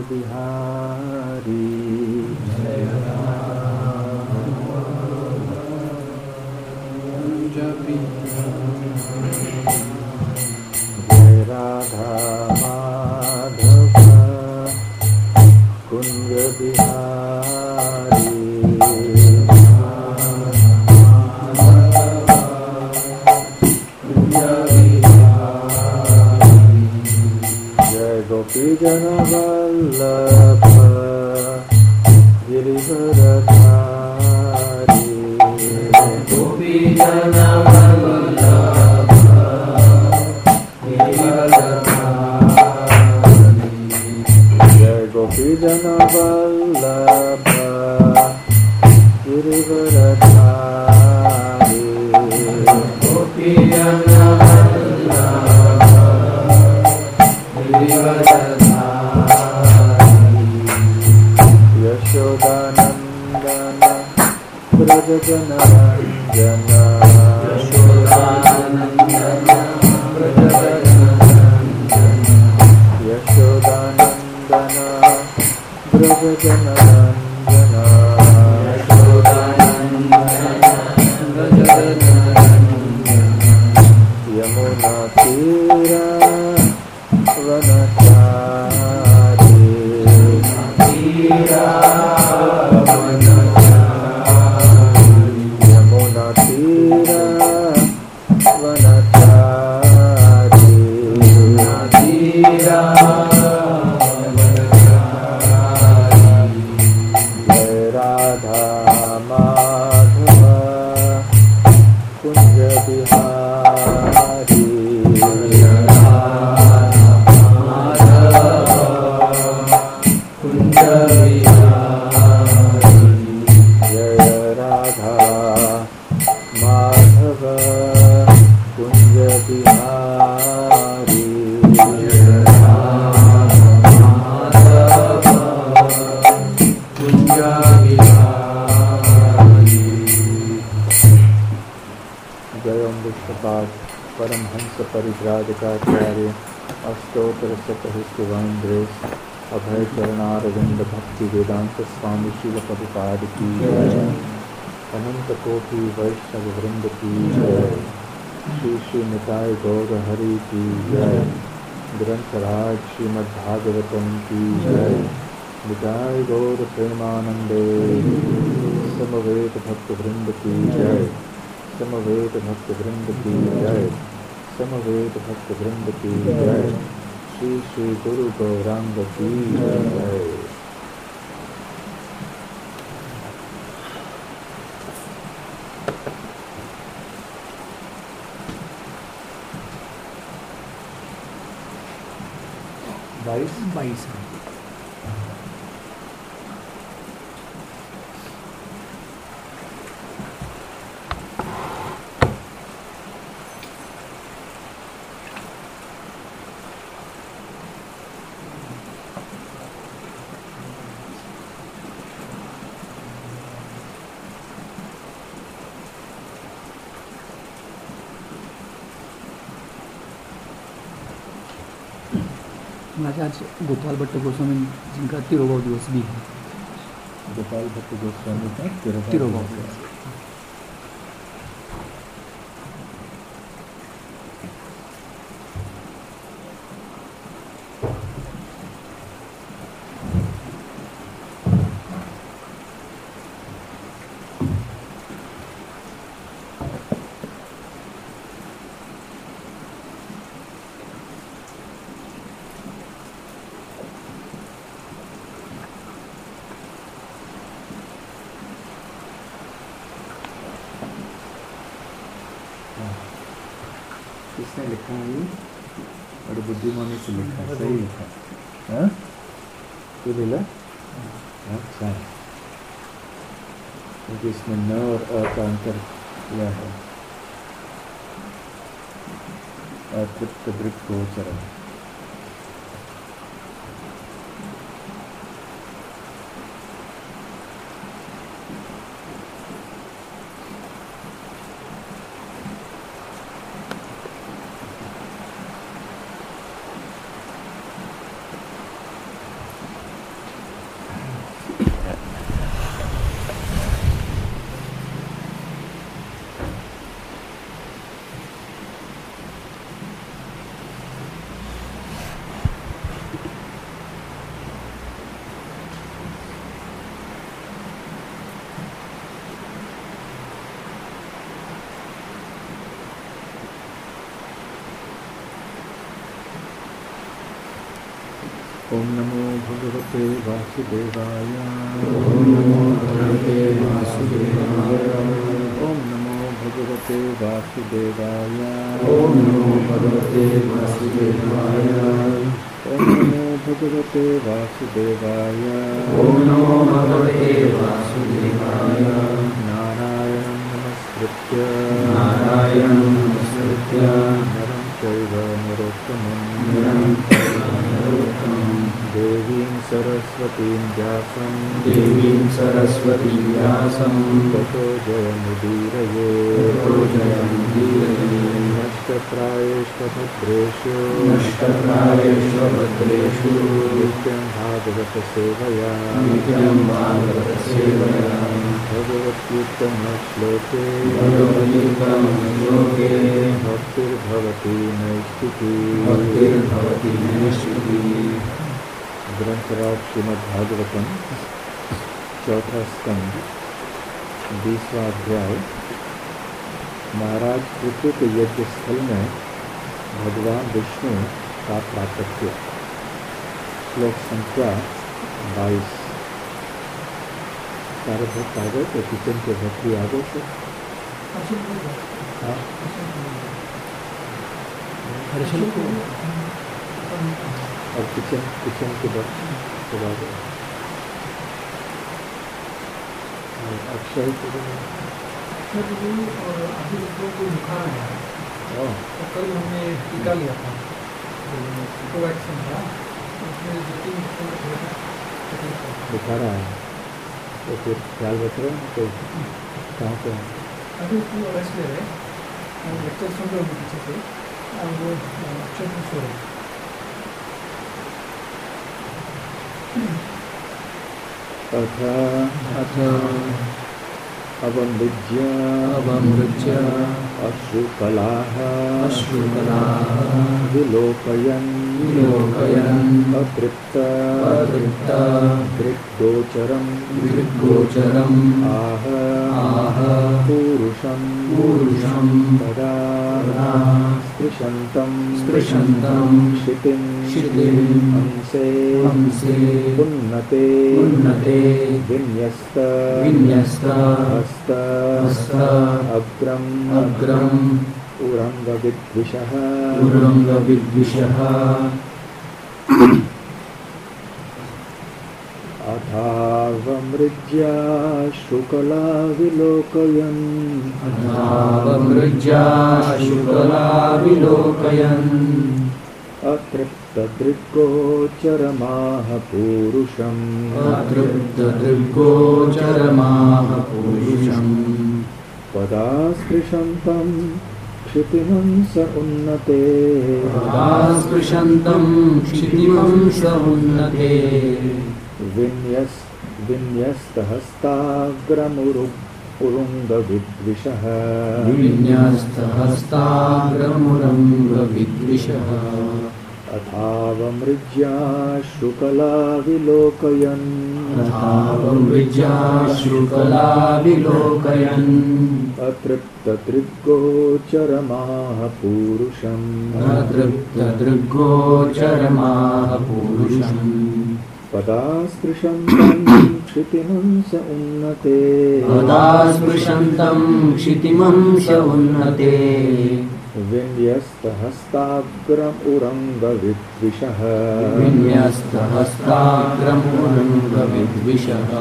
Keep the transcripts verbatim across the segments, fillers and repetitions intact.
बिहारी जय राधा माधव कुंज बिहारी जय गोपी जन वल्लभ गिरिवरधारी गोपी जन वल्लभ गिरिवरधारी जय गोपी जन वल्लभ गिरिवरधारी गोपी जन यशोदानंदन ब्रज जन रंजन यशोदानंदन ब्रज जन रंजन यमुना तीरा वनचारी यमुना तीरा वनचारी जय राधा माधव कुंज बिहारी परमहंस परिव्राजकाचार्य अष्टोत्तर शतहितवांद्रे अभय चरणारविंद भक्ति वेदांत स्वामी शिल प्रभुपाद की जय। अनंत कोटि वैष्णव वृंद की जय। श्री श्री निताय गौर हरि की जय। ग्रंथराज श्रीमद्भागवतम की जय। निताय गौर प्रेमानंदे समवेत भक्त वृंद की जय। समवेत भक्त वृंद की जय। समवेत भक्त वृंद की जय। श्री श्री गुरु गौरांग की जय। बाईस बाईस आज गोपाल भट्ट गोस्वामी जिनका तिरुभाव दिवस भी है। गोपाल भट्ट गोस्वामी का तिरुभाव दिवस। किसने लिखा है ये? बड़ी बुद्धिमानी से लिखा है, सही लिखा है। क्यों लीला? अच्छा, क्योंकि इसमें न और अ का अंतर किया है। अतृप्त दृक् गोचरम। ओम नमो भगवते वासुदेवाय। ओम नमो भगवते वासुदेवाय। ओम नमो भगवते वासुदेवाय। ओम नमो भगवते वासुदेवाय। ओम नमो भगवते वासुदेवाय। ओम नमो भगवते वासुदेवाय। नारायणं नमस्कृत्य नारायणं नमस्कृत्य नरं चैव नरोत्तमं नरं चैव नरोत्तमं देवीं सरस्वतीं व्यासं देवीं सरस्वतीं व्यासं ततो जयमुदीरये। ततो जयमुदीरये। नष्टप्रायेष्वभद्रेषु नष्टप्रायेषु भद्रेषु नित्यं भागवतसेवया नित्यं भागवतसेवया भगवत्युत्तमश्लोके भगवतीतमश्लोके भक्तिर्भवति नैष्ठिकी। भक्तिर्भवति नैष्ठिकी। ग्रंथराज श्रीमद्भागवतम चौथा स्कंद बीसवां अध्याय। महाराज पृथ्वी के यज्ञ स्थल में भगवान विष्णु का प्राकट्य। श्लोक संख्या बाईस। सारे भक्त आ गए तो किचन के भक्ति आ गए थे। और किचन किचन के भक्त सब आ गए। अक्षय और अभी लोगों को बुखार आया है। ओ तो कल हमने टीका लिया था, कोवैक्सीन का, उसमें दो तीन बुखार आया तो फिर ख्याल रख रहे हैं। तो कहाँ पे हैं? अभी उसको रेस्ट ले रहे हैं। लेक्चर सुन रहे हैं पीछे से, और वो अच्छे से सो रहे हैं। अथ अथ अवमृज्य अवमृज्य अश्रुकलाः अश्रुकलाः विलोकयन् विलोकयन् अतृप्त अतृप्त दृग्गोचरम् दृग्गोचरम् आह आह पूरुषं पूरुषं तदा तदा स्पृशन्तं स्पृशन्तं क्षितिं क्षितिम् अंसे अंसे उन्नते उन्नते विन्यस्त विन्यस्त हस्त हस्त अग्रम् अग्रम् उरङ्गविद्विषः उरङ्गविद्विषः अथावमृज्य शुकला विलोकयन् अथावमृज्य शुकला विलोकयन् अतृप्तदृग्गोचरमाह पूरुषम् अतृप्तदृग्गोचरमाह पूरुषम् पदा स्पृशन्तं क्षितिमंस उन्नते पदा स्पृशन्तं क्षितिमंस उन्नते विन्यस् विन्यस्तहस्ताग्रमुरु उरुङ्गविद्विषः विन्यस्तहस्ताग्रमुरङ्गविद्विषः अथावमृज्या शुकला विलोकयन् अथावमृज्या शुकला विलोकयन् अतृप्तदृग्गोचरमाह पूरुषम् अतृप्तदृग्गोचरमाह पूरुषम् पदा स्पृशन्तं क्षितिमंस उन्नते पदा स्पृशन्तं क्षितिमंस उन्नते विन्यस्तहस्ताग्रम् उरङ्गविद्विषः विन्यस्तहस्ताग्रमुरङ्गविद्विषः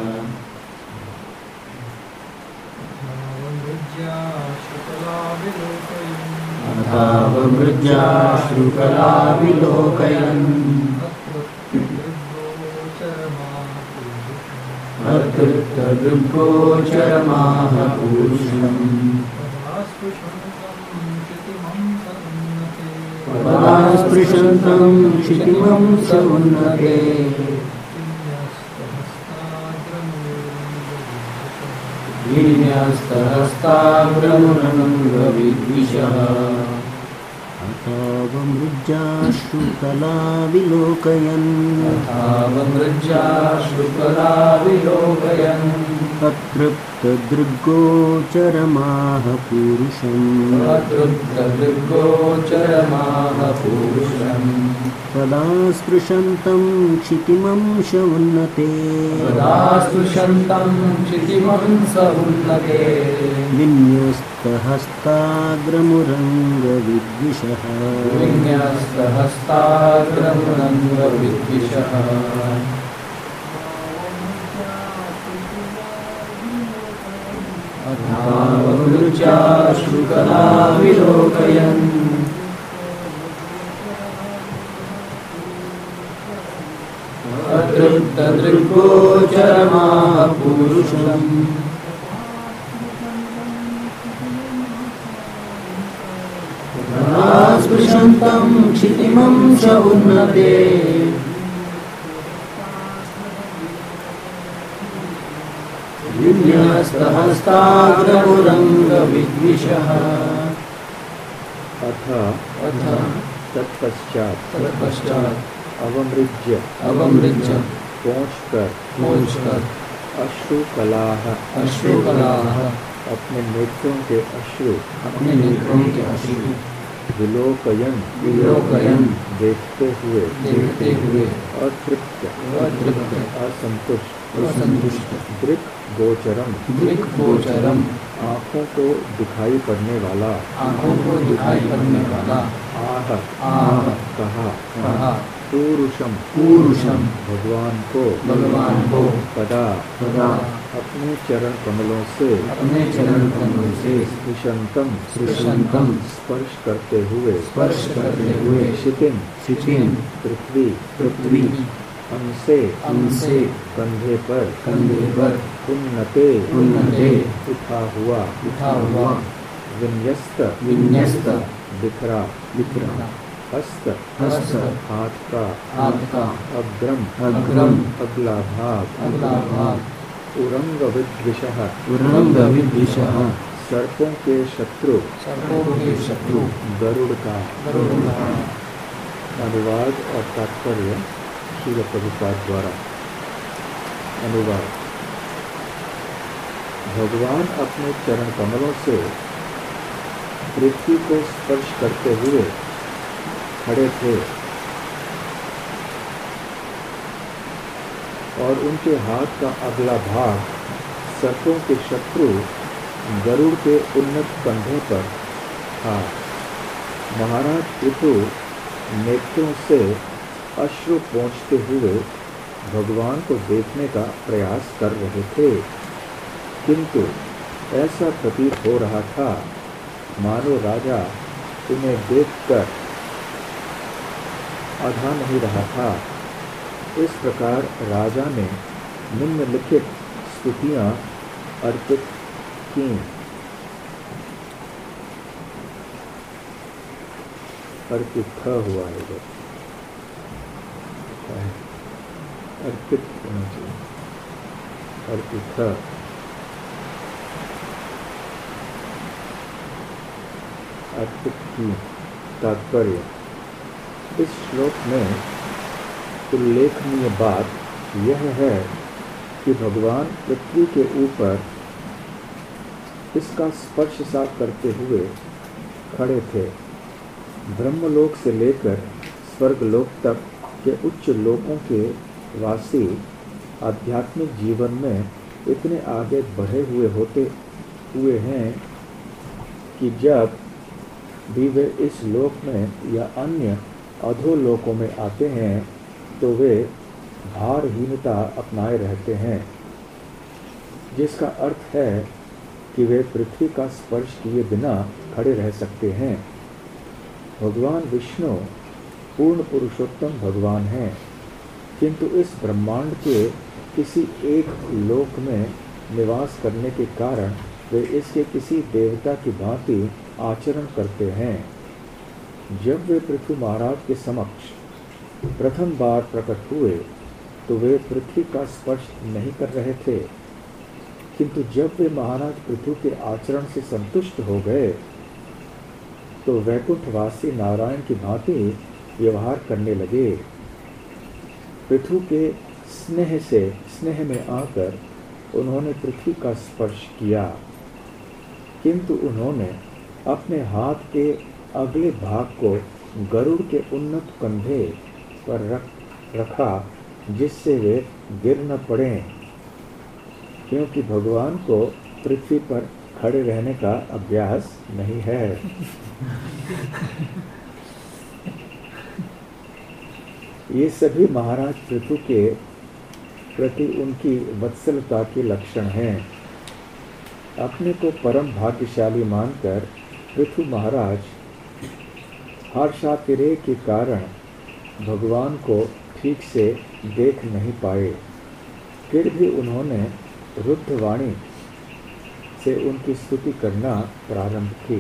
अथावमृज्या शुकला विलोकयन् अतृप्तदृग्गोचरमाह पूरुषम् पदा स्पृशन्तं क्षितिमंस उन्नते विन्यस्तहस्ताग्रमुरङ्गविद्विषः अथावमृज्या शुकला विलोकयन् अथावमृज्या शुकला विलोकयन् अतृप्तदृग्गोचरमाह पूरुषम् अतृप्तदृग्गोचरमाह पूरुषम् सदा स्पृशन्तं क्षितिमं श उन्नते सदा स्पृशन्तं क्षितिमं स उन्नते विन्यस्तहस्ताग्रमुरङ्गविद्विषः विन्यस्तहस्ताग्रमुरङ्गविद्विषः अथावृचाश्रुकलाविलोकयन् अतृप्तदृग्गोचरमापुरुषम् स्पृशन्तं क्षितिमं च उन्नते विन्यस्तहस्ताग्रमुरङ्गविद्विषः अथ अथ तत्पश्चात तत्पश्चात् अवमृज्य अवमृज्य पहुँचकर पहुँचकर अश्रुकलाः अश्रुकलाः अपने नेत्रों के अश्रु अपने नेत्रों के अश्रु विलोकयन विलोकयन देखते हुए देखते हुए अतृप्त अतृप्त असंतुष्ट असंतुष्ट दृक् गोचरम दृक्गोचरम आँखों को दिखाई पड़ने वाला आँखों को दिखाई पड़ने वाला आह आह कहा कहा पूरुषम पूरुषम भगवान को भगवान को पदा सदा अपने चरण कमलों से अपने चरण कमलों से स्पृशंतम स्पृशंतम स्पर्श करते हुए स्पर्श करते हुए क्षितिम क्षितिम पृथ्वी पृथ्वी हमसे हमसे कंधे पर कंधे पर उन्नते उन्नते उठा हुआ उठा हुआ विन्यस्त विन्यस्त बिखरा विक्रा हस्त हस्त हाथ का हाथ का अग्रम अग्रम अगला भाग अगला भाग उरंग विद्विषः उरंगविद्विषः सर्पों के शत्रु सर्पों के शत्रु गरुड़ का गरुड़ का अनुवाद और तात्पर्य श्रील प्रभुपाद द्वारा। अनुवाद। भगवान अपने चरण कमलों से पृथ्वी को स्पर्श करते हुए खड़े थे और उनके हाथ का अगला भाग सर्पों के शत्रु गरुड़ के उन्नत कंधे पर था। महाराज पृथु नेत्रों से अश्रु पोंछते हुए भगवान को देखने का प्रयास कर रहे थे, किंतु ऐसा प्रतीत हो रहा था मानो राजा उन्हें देखकर आधा नहीं रहा था। इस प्रकार राजा ने निम्नलिखित स्तुतियां अर्पित की। अर्पित थ हुआ है इधर, अर्पित होना चाहिए, अर्पित थ। अर्पित की तात्पर्य। इस श्लोक में उल्लेखनीय बात यह है कि भगवान पृथ्वी के ऊपर इसका स्पर्श साफ करते हुए खड़े थे। ब्रह्मलोक से लेकर स्वर्गलोक तक के उच्च लोकों के वासी आध्यात्मिक जीवन में इतने आगे बढ़े हुए होते हुए हैं कि जब भी वे इस लोक में या अन्य अधोलोकों में आते हैं तो वे भारहीनता अपनाए रहते हैं, जिसका अर्थ है कि वे पृथ्वी का स्पर्श किए बिना खड़े रह सकते हैं। भगवान विष्णु पूर्ण पुरुषोत्तम भगवान हैं, किंतु इस ब्रह्मांड के किसी एक लोक में निवास करने के कारण वे इसके किसी देवता की भांति आचरण करते हैं। जब वे पृथु महाराज के समक्ष प्रथम बार प्रकट हुए तो वे पृथ्वी का स्पर्श नहीं कर रहे थे, किंतु जब वे महाराज पृथु के आचरण से संतुष्ट हो गए तो वैकुंठवासी नारायण की भांति व्यवहार करने लगे। पृथु के स्नेह से स्नेह में आकर उन्होंने पृथ्वी का स्पर्श किया, किंतु उन्होंने अपने हाथ के अगले भाग को गरुड़ के उन्नत कंधे पर रख रखा जिससे वे गिर न पड़ें, क्योंकि भगवान को पृथ्वी पर खड़े रहने का अभ्यास नहीं है। ये सभी महाराज पृथु के प्रति उनकी वत्सलता के लक्षण हैं। अपने को परम भाग्यशाली मानकर पृथु महाराज हर्षातिरेक के कारण भगवान को ठीक से देख नहीं पाए। फिर भी उन्होंने रुद्धवाणी से उनकी स्तुति करना प्रारंभ की।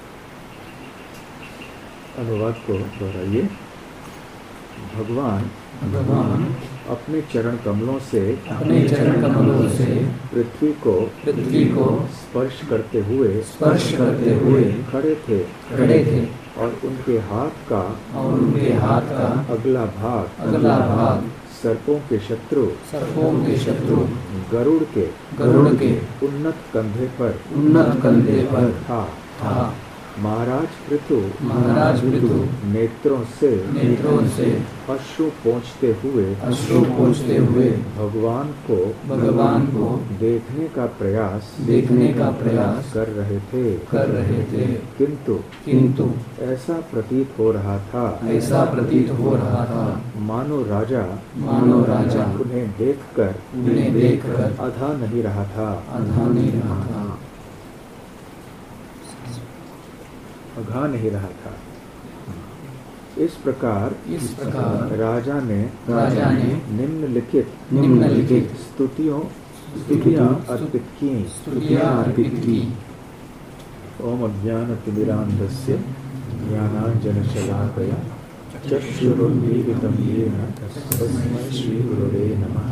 अनुवाद को दोहराइए। भगवान भगवान अपने चरण कमलों से अपने चरण कमलों से पृथ्वी को पृथ्वी को स्पर्श करते हुए स्पर्श करते हुए खड़े थे खड़े थे और उनके हाथ का और उनके हाथ का अगला भाग अगला भाग सर्पों के शत्रु सर्पों के शत्रु गरुड़ के गरुड़ के उन्नत कंधे पर उन्नत कंधे पर था। था। महाराज पृथु महाराज पृथु नेत्रों से नेत्रों से अश्रु पोंछते हुए अश्रु पोंछते हुए भगवान को भगवान को देखने का प्रयास देखने का प्रयास कर रहे थे कर रहे थे किंतु किंतु ऐसा प्रतीत हो रहा था ऐसा प्रतीत हो रहा था मानो राजा मानो राजा उन्हें देखकर उन्हें देखकर अधा नहीं रहा था अधा नहीं रहा था अघा नहीं रहा था। इस प्रकार इस प्रकार राजा ने राजा ने निम्नलिखित निम्नलिखित स्तुतियों स्तुतियां अर्पित की स्तुतियां अर्पित की। ओम अज्ञानतिमिरान्धस्य ज्ञानाञ्जनशलाकया चक्षुरुन्मीलितं येन तस्मै श्रीगुरवे नमः।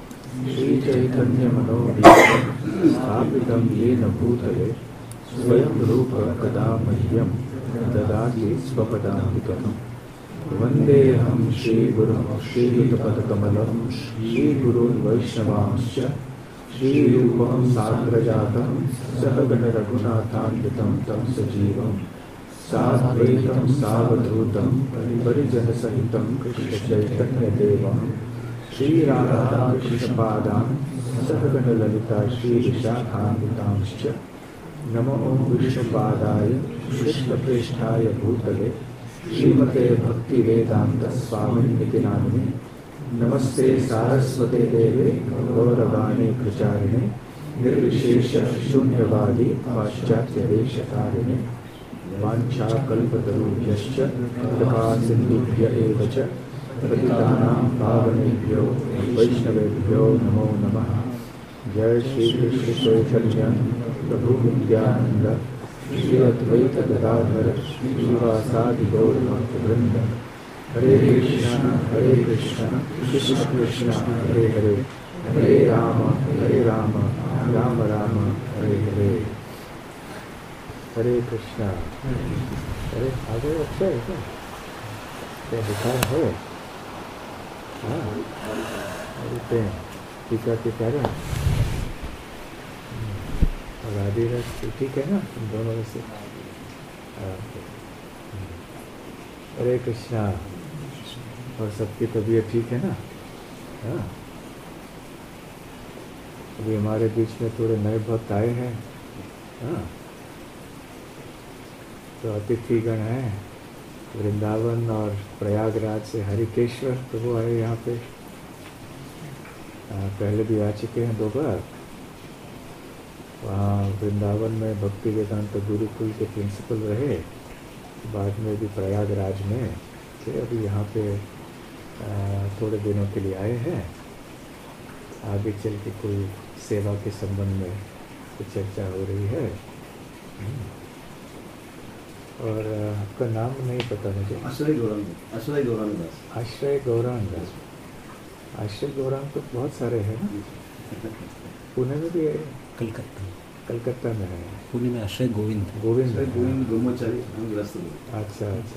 श्रीचैतन्यमनोभीष्टं स्थापितं येन भूतले स्वयं रूप कदा मह्यं ददाति स्वपदान्तिकम्। वन्देऽहं श्रीगुरुं श्रीयुतपदकमलं श्रीगुरून् वैष्णवांश्च श्रीरूपं साग्रजातं सहगणरघुनाथान्वितं तं सजीवं साद्वैतं सावधूतं परिजनसहितं कृष्णचैतन्यदेवं श्रीराधाकृष्णपादान् सहगणललिता श्रीविशाखान्वितांश्च नमो विष्णुपादाय कृष्णप्रेष्ठाय भूतले श्रीमते भक्तिवेदान्त स्वामिनिति नामिने नमस्ते सारस्वते देवे गौरवाणी प्रचारिणे निर्विशेष शून्यवादी पाश्चात्यदेशकारिणे वाञ्छाकल्पतरुभ्यश्च कृपासिन्धुभ्य एव च पतितानां पावनेभ्यो वैष्णवेभ्यो नमो नमः। जय श्री कृष्ण चैतन्य प्रभु नित्यानंद श्री अद्वैत गदाधर श्रीवासादि गौर भक्तवृंद। हरे कृष्ण हरे कृष्ण कृष्ण कृष्ण हरे हरे हरे राम हरे राम राम राम हरे हरे। हरे कृष्णा। अरे आगे अच्छा है क्या? क्या बुखार है? हाँ अरे टीका के कारण और आदि रस ठीक है ना दोनों में से। हरे कृष्णा। और सबकी तबीयत ठीक है ना? हाँ अभी हमारे बीच में थोड़े नए भक्त आए हैं। हाँ तो अतिथिगण हैं वृंदावन और प्रयागराज से। हरिकेश्वर प्रभु आए यहाँ पे। आ, पहले भी आ चुके हैं दो बार। वहाँ वृंदावन में भक्ति वेदांत गुरुकुल के प्रिंसिपल रहे, बाद में भी प्रयागराज में थे। अभी यहाँ पे आ, थोड़े दिनों के लिए आए हैं। आगे चल के कोई सेवा के संबंध में कुछ चर्चा हो रही है। और आपका नाम नहीं पता मुझे। आश्रय गौरांग आश्रय गौरांग दास। आश्रय गौरांग दास। आश्रय गौरांग तो बहुत सारे हैं ना। पुणे में भी है। कलकत्ता कलकत्ता में है। पुणे में आश्रय गोविंद गोविंद गोविंद ब्रह्मचारी हम ग्रस्त हुए। अच्छा अच्छा।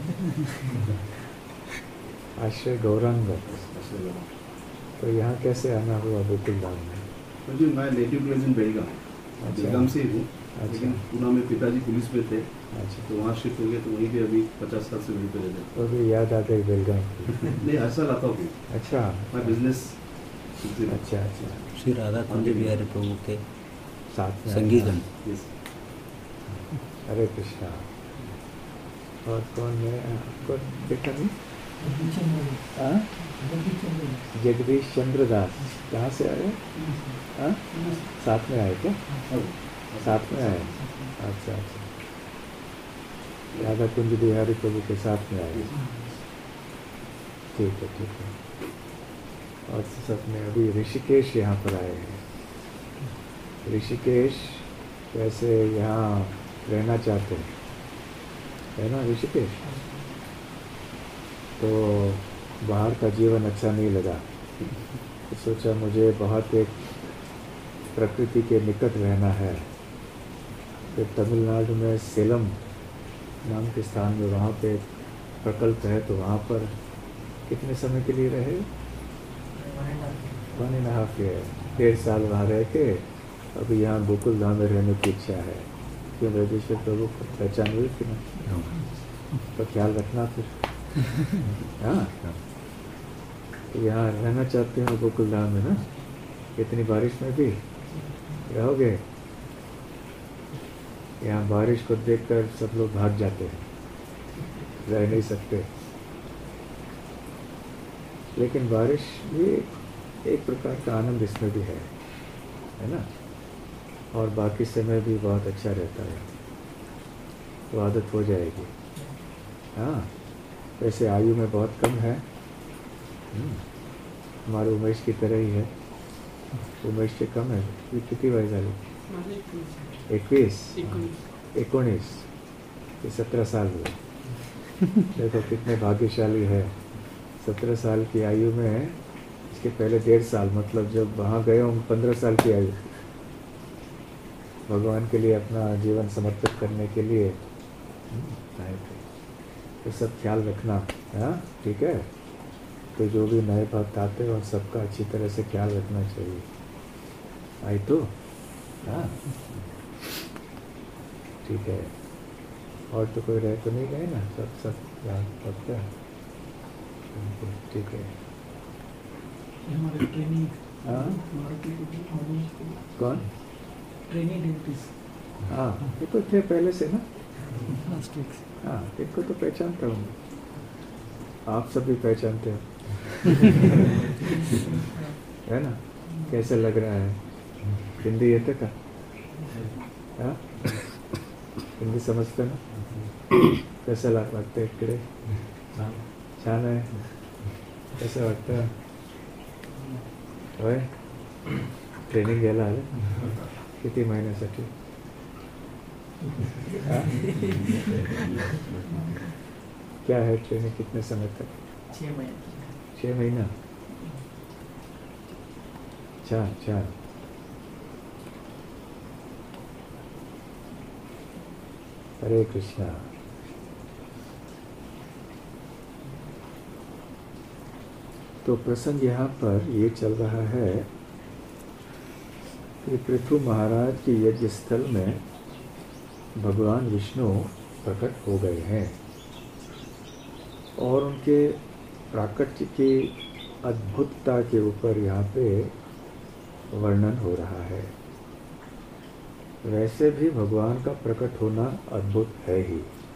आश्रय गौरांग। तो यहाँ कैसे आना हुआ गोकुल धाम में? मुझे मैं नेटिव प्लेस इन बेलगाम। बेलगाम से हूँ अच्छा लेकिन पूना में पिताजी पुलिस में थे, अच्छा। तो वहाँ शिफ्ट हो गए, तो वहीं पे अभी पचास साल से वहीं पे रहते तो अभी याद आता है बेलगाम की। हैं। नहीं, हर साल आता हूँ फिर। अच्छा मैं बिजनेस अच्छा अच्छा श्री राधा कुंज बिहारी प्रभु के साथ में संगीतम। यस। हरे कृष्णा। और कौन है आपको देखा नहीं? हाँ? जगदीश चंद्र दास कहाँ से आए? हाँ? साथ में आए क्या? साथ में आए। अच्छा अच्छा। राधा कुंज बिहारी प्रभु के साथ में आए। ठीक है ठीक है। और सब में अभी ऋषिकेश यहाँ पर आए हैं। ऋषिकेश वैसे यहाँ रहना चाहते हैं, है ना ऋषिकेश? तो बाहर का जीवन अच्छा नहीं लगा, तो सोचा मुझे बहुत एक प्रकृति के निकट रहना है। फिर तमिलनाडु में सेलम नाम के स्थान में वहाँ पे प्रकल्प है, तो वहाँ पर कितने समय के लिए रहे? वन एंड हाफ ईयर, डेढ़ साल वहाँ रह के अभी यहाँ गोकुल धाम में रहने की इच्छा है। क्यों ब्रजेश्वर प्रभु को पहचान हुई कि ना? तो ख्याल रखना फिर। हाँ, तो यहाँ रहना चाहते हो गोकुल धाम में ना? इतनी बारिश में भी रहोगे? यहाँ बारिश को देखकर सब लोग भाग जाते हैं, रह नहीं सकते। लेकिन बारिश भी एक प्रकार का आनंद इसमें भी है, है ना? और बाकी समय भी बहुत अच्छा रहता है, तो आदत हो जाएगी। हाँ, वैसे आयु में बहुत कम है, हमारे उमेश की तरह ही है। उमेश से कम है। ये कितनी वय झाली? इक्कीस इक्कीस ये सत्रह साल हुए। देखो कितने भाग्यशाली है। सत्रह साल की आयु में, इसके पहले डेढ़ साल, मतलब जब वहाँ गए हम पंद्रह साल की आयु, भगवान के लिए अपना जीवन समर्पित करने के लिए आए थे। तो सब ख्याल रखना, हाँ ठीक है? तो जो भी नए भक्त आते हैं उन सबका अच्छी तरह से ख्याल रखना चाहिए। आई तो हाँ ठीक है। और तो कोई रह तो नहीं गए ना? सब सब याद रखते हैं। ठीक है। हमारे ट्रेनिंग हाँ कौन? Training duties. हाँ ये तो थे पहले से ना। लास्ट वीक हाँ इनको तो पहचानता हूँ, आप सब भी पहचानते हो। है ना? कैसे लग रहा है? हिंदी येते का? हाँ हिंदी समजते ना? कैसे लाग वाटते इकडे? छान आहे. कसं वाटतं? होय ट्रेनिंग घ्यायला आले? किती महिन्यासाठी? हाँ? क्या है ट्रेनिंग? कितने समय तक? छः महीने छः महीना। छान छान। हरे कृष्णा। तो प्रसंग यहाँ पर ये चल रहा है कि पृथु महाराज के यज्ञ स्थल में भगवान विष्णु प्रकट हो गए हैं और उनके प्राकट्य की अद्भुतता के ऊपर यहाँ पे वर्णन हो रहा है। वैसे भी भगवान का प्रकट होना अद्भुत है ही,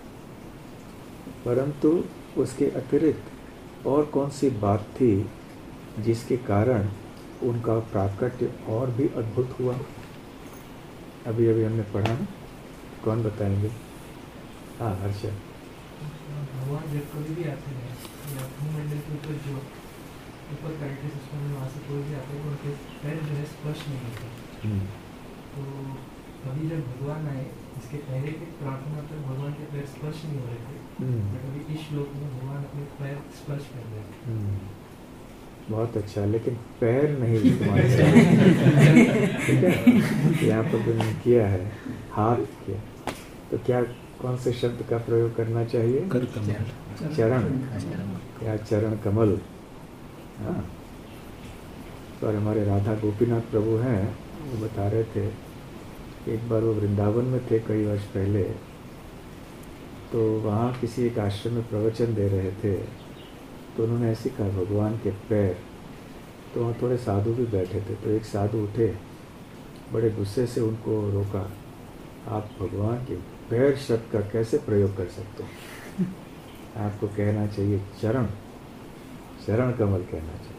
परंतु उसके अतिरिक्त और कौन सी बात थी जिसके कारण उनका प्राकट्य और भी अद्भुत हुआ? अभी अभी हमने पढ़ा ना, कौन बताएंगे? हाँ हर्षद। भगवान जब कभी भी आते हैं या भूमंडल के ऊपर जो ऊपर करंट सिस्टम में वहाँ से कोई भी आते हैं तो उनके पैर जो है स्पर्श नहीं होते। तो अभी जब भगवान आए, इसके पहले की प्रार्थना तक भगवान के पैर स्पर्श नहीं हो रहे थे, बट अभी इस श्लोक में भगवान अपने पैर स्पर्श कर रहे हैं। बहुत अच्छा, लेकिन पैर नहीं इस्तेमाल किया। ठीक है, यहाँ पर जो किया है हाथ किया, तो क्या कौन से शब्द का प्रयोग करना चाहिए? कर कमल। चरण या चरण कमल। हाँ, तो हमारे राधा गोपीनाथ प्रभु हैं, वो बता रहे थे एक बार वो वृंदावन में थे कई वर्ष पहले, तो वहाँ किसी एक आश्रम में प्रवचन दे रहे थे, तो उन्होंने ऐसे कहा भगवान के पैर। तो वहाँ थोड़े साधु भी बैठे थे, तो एक साधु उठे, बड़े गुस्से से उनको रोका, आप भगवान के पैर शब्द का कैसे प्रयोग कर सकते हो? आपको कहना चाहिए चरण, चरण कमल कहना चाहिए।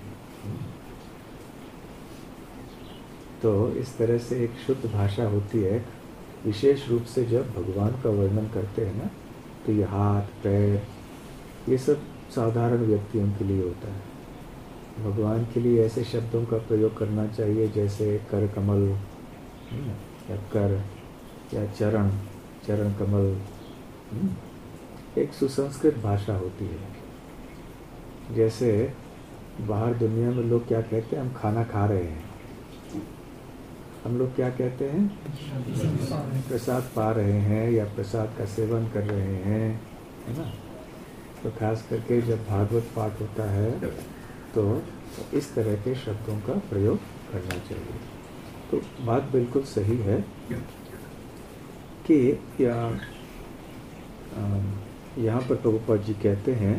तो इस तरह से एक शुद्ध भाषा होती है। विशेष रूप से जब भगवान का वर्णन करते हैं ना, तो ये हाथ पैर ये सब साधारण व्यक्तियों के लिए होता है। भगवान के लिए ऐसे शब्दों का प्रयोग करना चाहिए जैसे कर कमल या कर या चरण, चरण कमल, एक सुसंस्कृत भाषा होती है। जैसे बाहर दुनिया में लोग क्या कहते हैं, हम खाना खा रहे हैं, हम लोग क्या कहते हैं, प्रसाद पा रहे हैं या प्रसाद का सेवन कर रहे हैं, है ना। तो खास करके जब भागवत पाठ होता है तो इस तरह के शब्दों का प्रयोग करना चाहिए। तो बात बिल्कुल सही है कि या यहाँ पर प्रभुपाद जी कहते हैं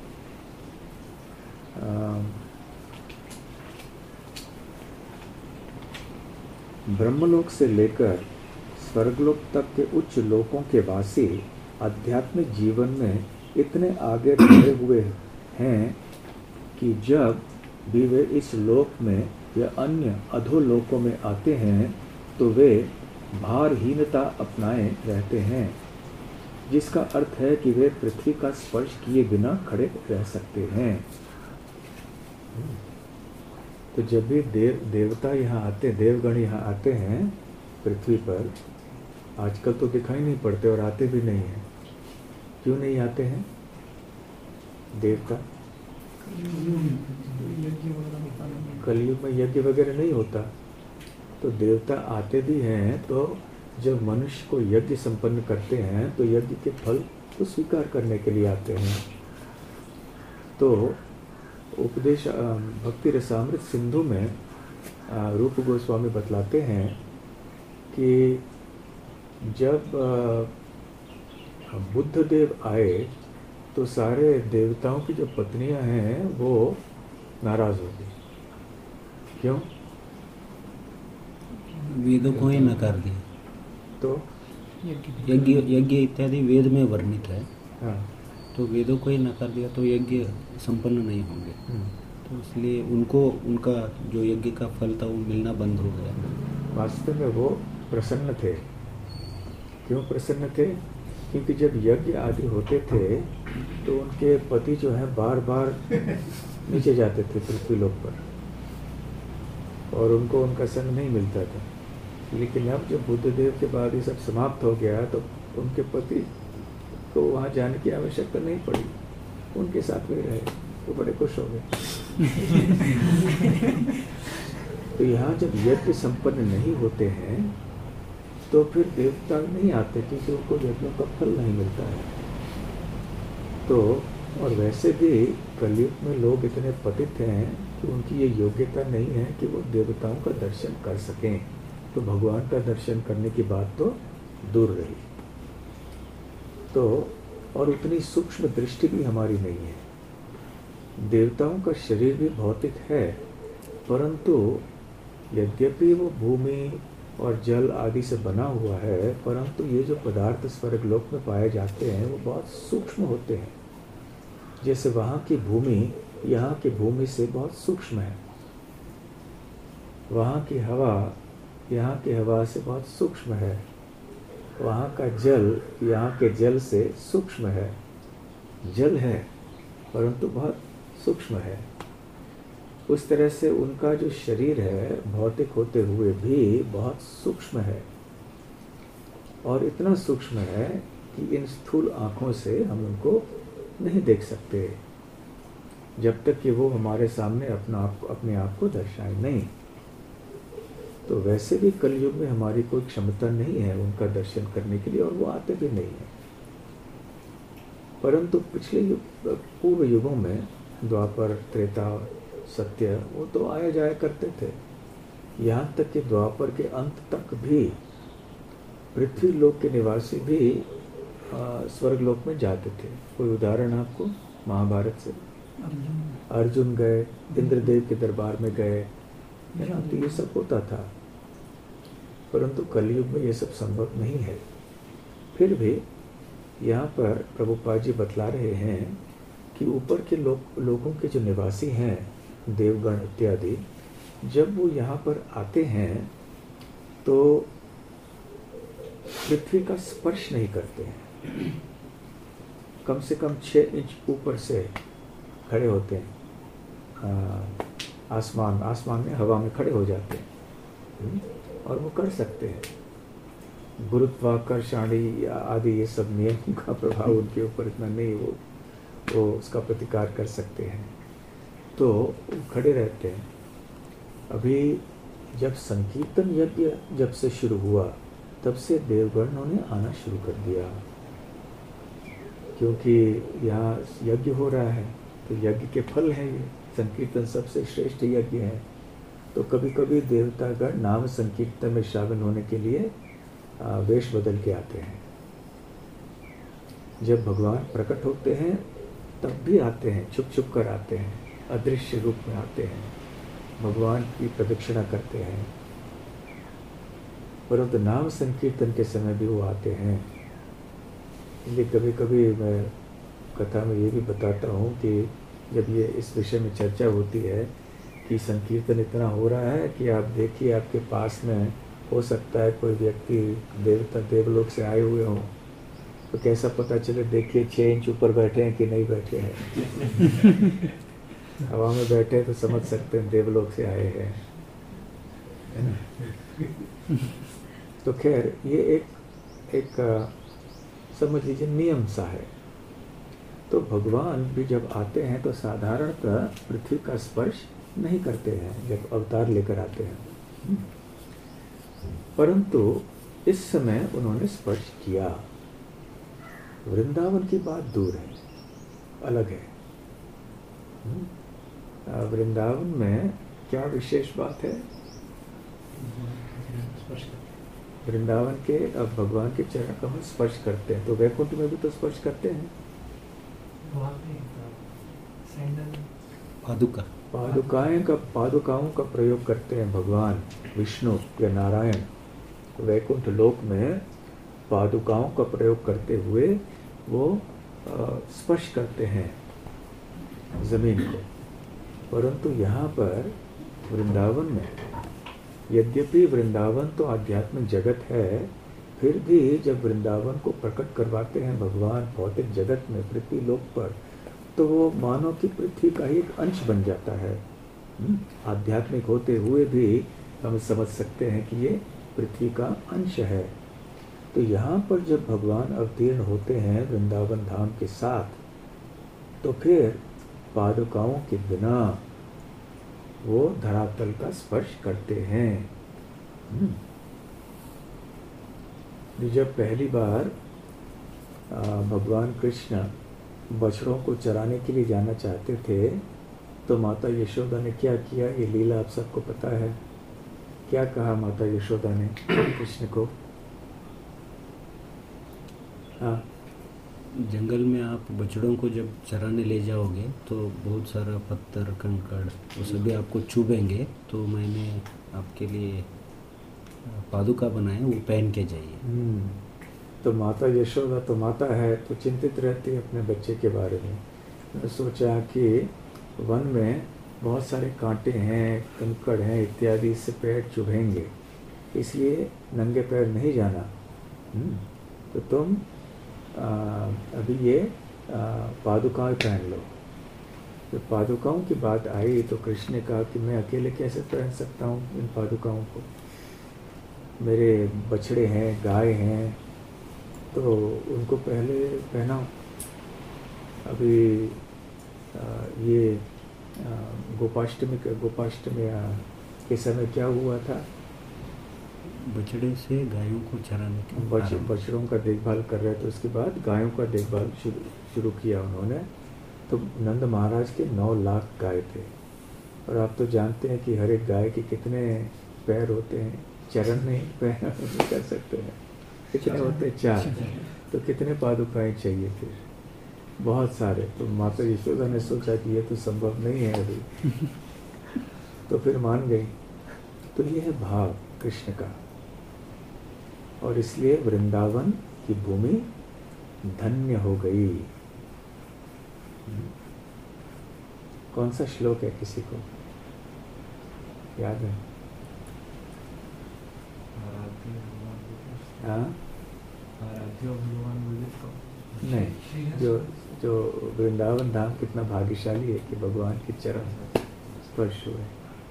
ब्रह्मलोक से लेकर स्वर्गलोक तक के उच्च लोकों के वासी आध्यात्मिक जीवन में इतने आगे बढ़े हुए हैं कि जब भी वे इस लोक में या अन्य अधोलोकों में आते हैं तो वे भारहीनता अपनाए रहते हैं, जिसका अर्थ है कि वे पृथ्वी का स्पर्श किए बिना खड़े रह सकते हैं। तो जब भी देव देवता यहाँ आते, देवगण यहाँ आते हैं पृथ्वी पर, आजकल तो दिखाई नहीं पड़ते और आते भी नहीं हैं। क्यों नहीं आते हैं देवता? कलयुग में यज्ञ वगैरह नहीं होता, तो देवता आते भी हैं तो जब मनुष्य को यज्ञ संपन्न करते हैं तो यज्ञ के फल को स्वीकार करने के लिए आते हैं। तो उपदेश भक्ति रसामृत सिंधु में रूप गोस्वामी बतलाते हैं कि जब बुद्ध देव आए तो सारे देवताओं की जो पत्नियां हैं वो नाराज हो गई। क्यों? वेदों को ही नकार दिया। तो यज्ञ यज्ञ इत्यादि वेद में वर्णित है। हाँ, तो वेदों को ही नकार दिया तो यज्ञ संपन्न नहीं होंगे। तो इसलिए उनको उनका जो यज्ञ का फल था वो मिलना बंद हो गया। वास्तव में वो प्रसन्न थे। क्यों प्रसन्न थे? क्योंकि जब यज्ञ आदि होते थे तो उनके पति जो है बार बार नीचे जाते थे पृथ्वी लोक पर और उनको उनका संग नहीं मिलता था। लेकिन अब जब बुद्ध देव के बाद ये सब समाप्त हो गया तो उनके पति को वहाँ जाने की आवश्यकता नहीं पड़ी, उनके साथ में रहे, वो बड़े खुश हो गए। तो यहाँ जब यज्ञ संपन्न नहीं होते हैं तो फिर देवता नहीं आते क्योंकि उनको यज्ञों का फल नहीं मिलता है। तो और वैसे भी कलयुग में लोग इतने पतित हैं कि उनकी ये योग्यता नहीं है कि वो देवताओं का दर्शन कर सकें, तो भगवान का दर्शन करने की बात तो दूर रही। तो और उतनी सूक्ष्म दृष्टि भी हमारी नहीं है। देवताओं का शरीर भी भौतिक है, परंतु यद्यपि वो भूमि और जल आदि से बना हुआ है, परंतु ये जो पदार्थ स्वर्गलोक में पाए जाते हैं वो बहुत सूक्ष्म होते हैं। जैसे वहाँ की भूमि यहाँ की भूमि से बहुत सूक्ष्म है, वहाँ की हवा यहाँ की हवा से बहुत सूक्ष्म है, वहाँ का जल यहाँ के जल से सूक्ष्म है। जल है परंतु बहुत सूक्ष्म है। उस तरह से उनका जो शरीर है भौतिक होते हुए भी बहुत सूक्ष्म है, और इतना सूक्ष्म है कि इन स्थूल आँखों से हम उनको नहीं देख सकते जब तक कि वो हमारे सामने अपना आप अपने आप को दर्शाए नहीं। तो वैसे भी कलयुग में हमारी कोई क्षमता नहीं है उनका दर्शन करने के लिए, और वो आते भी नहीं हैं। परंतु पिछले युग पूर्व युगों में द्वापर त्रेता सत्य वो तो आया जाया करते थे। यहाँ तक कि द्वापर के अंत तक भी पृथ्वी लोक के निवासी भी आ, स्वर्ग लोक में जाते थे। कोई उदाहरण आपको महाभारत से? अर्जुन अर्जुन गए, इंद्रदेव के दरबार में गए, है ना? तो ये सब होता था, परंतु कलयुग में ये सब संभव नहीं है। फिर भी यहाँ पर प्रभुपाद जी बतला रहे हैं कि ऊपर के लोग लोगों के जो निवासी हैं, देवगण इत्यादि, जब वो यहाँ पर आते हैं तो पृथ्वी का स्पर्श नहीं करते हैं। कम से कम छः इंच ऊपर से खड़े होते हैं, आ, आसमान आसमान में हवा में खड़े हो जाते हैं, और वो कर सकते हैं। गुरुत्वाकर्षणी आदि ये सब नियमों का प्रभाव उनके ऊपर इतना नहीं, वो वो उसका प्रतिकार कर सकते हैं, तो वो खड़े रहते हैं। अभी जब संकीर्तन यज्ञ जब से शुरू हुआ, तब से देवगणों ने आना शुरू कर दिया, क्योंकि यहाँ यज्ञ हो रहा है, तो यज्ञ के फल है ये। संकीर्तन सबसे श्रेष्ठ यज्ञ है। तो कभी कभी देवतागण नाम संकीर्तन में शामिल होने के लिए वेश बदल के आते हैं। जब भगवान प्रकट होते हैं तब भी आते हैं, छुप छुप कर आते हैं, अदृश्य रूप में आते हैं, भगवान की प्रदक्षिणा करते हैं। परंतु नाम संकीर्तन के समय भी वो आते हैं। इसलिए कभी कभी मैं कथा में ये भी बताता हूँ कि जब ये इस विषय में चर्चा होती है कि संकीर्तन इतना हो रहा है कि आप देखिए आपके पास में हो सकता है कोई व्यक्ति देवता देवलोक से आए हुए हों, तो कैसा पता चले? देखिए छः इंच ऊपर बैठे हैं कि नहीं बैठे हैं। हवा में बैठे हैं तो समझ सकते हैं देवलोक से आए हैं, है ना? तो खैर ये एक एक समझ लीजिए नियम सा है। तो भगवान भी जब आते हैं तो साधारणतः पृथ्वी का स्पर्श नहीं करते हैं जब अवतार लेकर आते हैं, परंतु इस समय उन्होंने स्पर्श किया। वृंदावन की बात दूर है, अलग है। वृंदावन में क्या विशेष बात है? वृंदावन के अब भगवान के चरण कमल स्पर्श करते हैं, तो वैकुंठ में भी तो स्पर्श करते हैं। पादुका पादुकाएं का पादुकाओं का प्रयोग करते हैं भगवान विष्णु या नारायण। वैकुंठ लोक में पादुकाओं का प्रयोग करते हुए वो स्पर्श करते हैं जमीन को। परंतु यहाँ पर वृंदावन में, यद्यपि वृंदावन तो आध्यात्मिक जगत है, फिर भी जब वृंदावन को प्रकट करवाते हैं भगवान भौतिक जगत में, पृथ्वी लोक पर, तो वो मानो कि पृथ्वी का ही एक अंश बन जाता है। आध्यात्मिक होते हुए भी हम समझ सकते हैं कि ये पृथ्वी का अंश है। तो यहाँ पर जब भगवान अवतीर्ण होते हैं वृंदावन धाम के साथ, तो फिर पादुकाओं के बिना वो धरातल का स्पर्श करते हैं। जब पहली बार भगवान कृष्ण बछड़ों को चराने के लिए जाना चाहते थे, तो माता यशोदा ने क्या किया, ये लीला आप सबको पता है। क्या कहा माता यशोदा ने कृष्ण को? हाँ, जंगल में आप बछड़ों को जब चराने ले जाओगे तो बहुत सारा पत्थर कंकड़ वो सभी आपको चुभेंगे, तो मैंने आपके लिए पादुका बनाए, वो पहन के जाइए। तो माता यशोदा तो माता है, तो चिंतित रहती है अपने बच्चे के बारे में। मैंने सोचा कि वन में बहुत सारे कांटे हैं, कंकड़ हैं इत्यादि, इससे पैर चुभेंगे, इसलिए नंगे पैर नहीं जाना। तो तुम आ, अभी ये पादुकाएं पहन लो। तो पादुकाओं की बात आई तो कृष्ण ने कहा कि मैं अकेले कैसे पहन सकता हूँ इन पादुकाओं को, मेरे बछड़े हैं, गाय हैं, तो उनको पहले पहनाओ। अभी आ, ये गोपाष्टमी गोपाष्टमी के समय क्या हुआ था? बछड़े से गायों को चराने के बच, बछड़ों का देखभाल कर रहे थे, उसके बाद गायों का देखभाल शुरू शुरू किया उन्होंने। तो नंद महाराज के नौ लाख गाय थे, और आप तो जानते हैं कि हर एक गाय के कितने पैर होते हैं, चरण नहीं पैर कर सकते हैं। कितने होते हैं? चार। तो कितने पादुकाएं चाहिए फिर? बहुत सारे। तो माता यशोदा ने सोचा कि ये तो संभव नहीं है अभी, तो फिर मान गई। तो ये है भाव कृष्ण का, और इसलिए वृंदावन की भूमि धन्य हो गई। कौन सा श्लोक है, किसी को याद है? हाँ? नहीं, जो जो वृंदावन धाम कितना भाग्यशाली है कि भगवान के चरण स्पर्श हुए।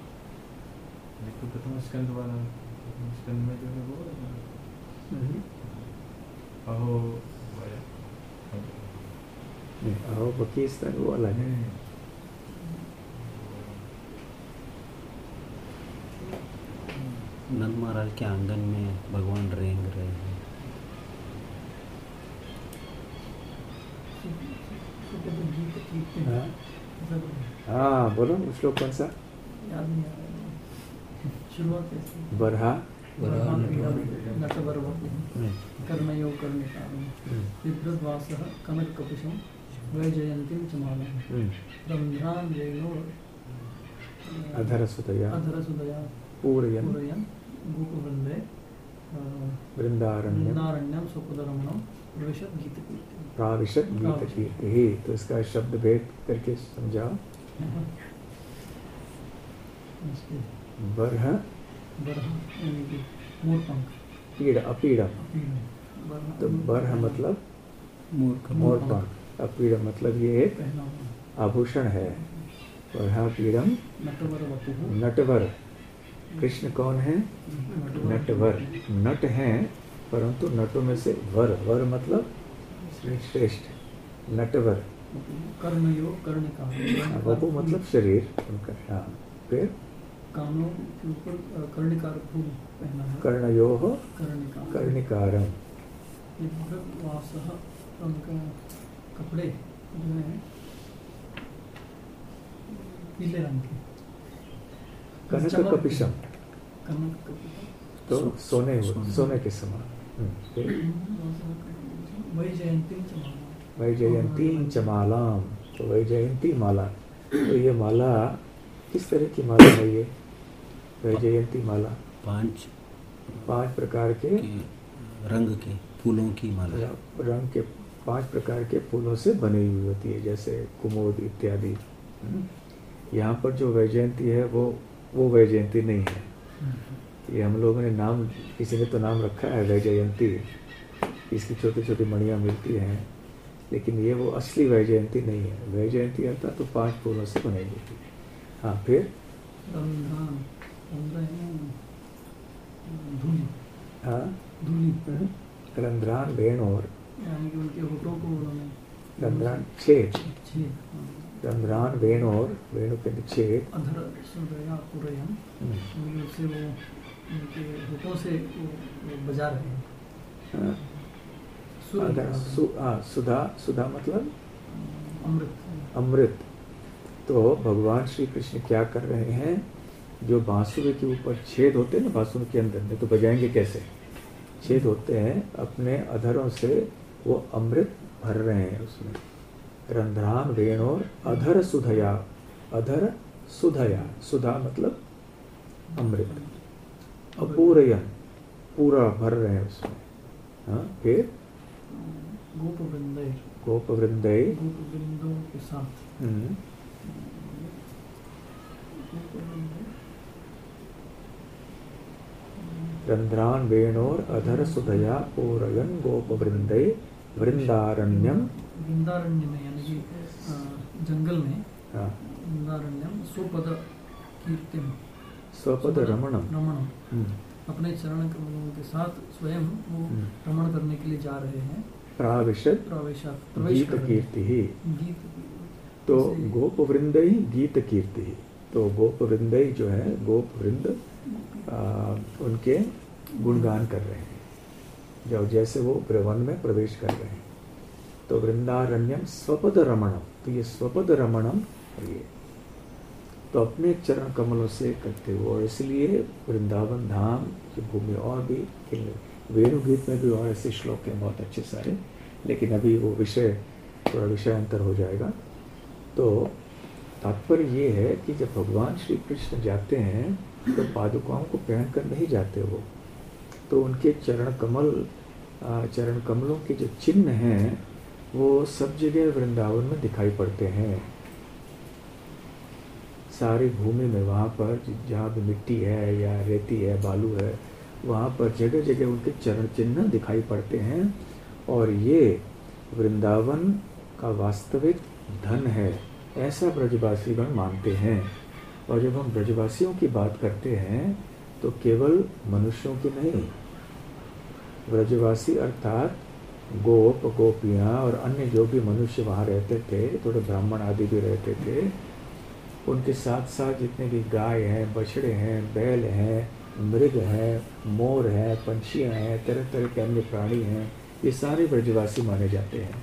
प्रथम स्कंद वाला, प्रथम स्कंद में जो है वो अहो नहीं, अहो बकी स्तन वो अलग है। नंद महाराज के आंगन में भगवान रेंग रहे हैं। हाँ, हाँ बोलो श्लोक कौन सा? शुरुआत कैसी? बरहा कर्णयो कर्णिकारं विभ्रद्वासः कनककपिशं वैजयन्तीं च मालां रन्ध्रान् रेणो अधरसुतया अधरसुदया पूरयन् पूरयन् गोपवृन्दे वृंदारण्यं वृन्दारण्यं स्वपदरमणं प्रविशत् गीतकीर्तिं प्राविशत् गीतकीर्तिः। तो इसका शब्द भेद करके समझाओ। बरह मोरपंख, पीड़ अपीड़म। तो बरह मतलब मोरपंख, अपीड़ मतलब ये एक आभूषण है। बरहा पीड़म नटवर। कृष्ण कौन है? नटवर। नट हैं परंतु नटों में से वर, वर मतलब श्रेष्ठ, नटवर। कर्णयो कर्णिकार, वपु मतलब शरीर उनका। हाँ, फिर कानों के ऊपर कर्णिकार फूल पहना है। कर्णयोः कर्णिकार कर्णिकारम। वासः, उनका कपड़े जो है पीले रंग के। कनक कपिशम, कनक कपिशम तो सोने सोने के समान। वैजयंतीं च मालां, वैजयंतीं च मालां। तो वैजयंती माला, तो ये माला किस तरह की माला है? ये वैजयंती माला पांच पांच प्रकार के रंग के फूलों की माला, रंग के पांच प्रकार के फूलों से बनी हुई होती है, जैसे कुमुद इत्यादि। यहाँ पर जो वैजयंती है वो वो वैजयंती नहीं है। ये हम लोगों ने नाम, किसी ने तो नाम रखा है वैजयंती, इसकी छोटी छोटी मणियाँ मिलती हैं, लेकिन ये वो असली वैजयंती नहीं है। वैजयंती अर्थात तो पांच फूलों से बनाई होती है। हाँ, फिर रंध्रान, धूली, हाँ धूली, रंध्रान वेणोर, यानी कि उनके होठों को उन्होंने रंध्रान छेद, छेद, रंध्रान वेणोर, वेणु के अंदर छेद, अधर सुदया पुरयन, उससे वो उनके होठों से वो, वो बजा रहे हैं। हाँ, सुर अधर सु, हाँ, सुधा, सुधा मतलब अमृत। अमृत। तो भगवान श्री कृष्ण क्या कर रहे हैं? जो बांसुरी के ऊपर छेद होते हैं ना बांसुरी के अंदर, नहीं तो बजाएंगे कैसे? छेद होते हैं, अपने अधरों से वो अमृत भर रहे हैं उसमें। रंध्रान वेणोर अधर सुधया, अधर सुधया, सुधा मतलब अमृत। अपूरयन, पूरा भर रहे हैं उसमें। हाँ, फिर गोप वृंदय, गोप वृंदय, गोप वृंदों के साथ रंध्रान वेणोर अधर सुधया पूरयन गोप वृंदय वृंदारण्यम। वृंदारण्य में यानी कि अ, जंगल में, हाँ, वृंदारण्यम स्वपद कीर्तिम, स्वपद रमणम। रमणम, हम्म, अपने चरण कमलों के साथ स्वयं वो रमण करने के लिए जा रहे हैं। प्राविशत प्रवेशा प्रवेश गीत कर रहे हैं। कीर्ति ही। गीत तो जैसे- गोप वृंदय गीत कीर्ति ही। तो गोप वृंदय जो है, गोप वृंद आ, उनके गुणगान कर रहे हैं जब जैसे वो वन में प्रवेश कर रहे हैं। तो वृंदारण्यम स्वपद रमणम, तो ये स्वपद रमणम है ये, तो अपने चरण कमलों से करते हुए, और इसलिए वृंदावन धाम की भूमि और भी खिल वेणु गीत में भी और ऐसे श्लोक हैं बहुत अच्छे सारे, लेकिन अभी वो विषय थोड़ा विषय अंतर हो जाएगा। तो तात्पर्य ये है कि जब भगवान श्री कृष्ण जाते हैं तो पादुकाओं को पहन कर नहीं जाते वो, तो उनके चरण कमल चरण कमलों के जो चिन्ह हैं वो सब जगह वृंदावन में दिखाई पड़ते हैं। सारी भूमि में वहाँ पर जहाँ भी मिट्टी है या रेती है, बालू है, वहाँ पर जगह जगह उनके चरण चिन्ह दिखाई पड़ते हैं। और ये वृंदावन का वास्तविक धन है, ऐसा ब्रजवासीगण मानते हैं। और जब हम ब्रजवासियों की बात करते हैं तो केवल मनुष्यों की नहीं, ब्रजवासी अर्थात गोप गोपियाँ और अन्य जो भी मनुष्य वहाँ रहते थे, थोड़े ब्राह्मण आदि भी रहते थे, उनके साथ साथ जितने भी गाय हैं, बछड़े हैं, बैल हैं, मृग हैं, मोर हैं, पंछियाँ हैं, तरह तरह के अन्य प्राणी हैं, ये सारे ब्रजवासी माने जाते हैं।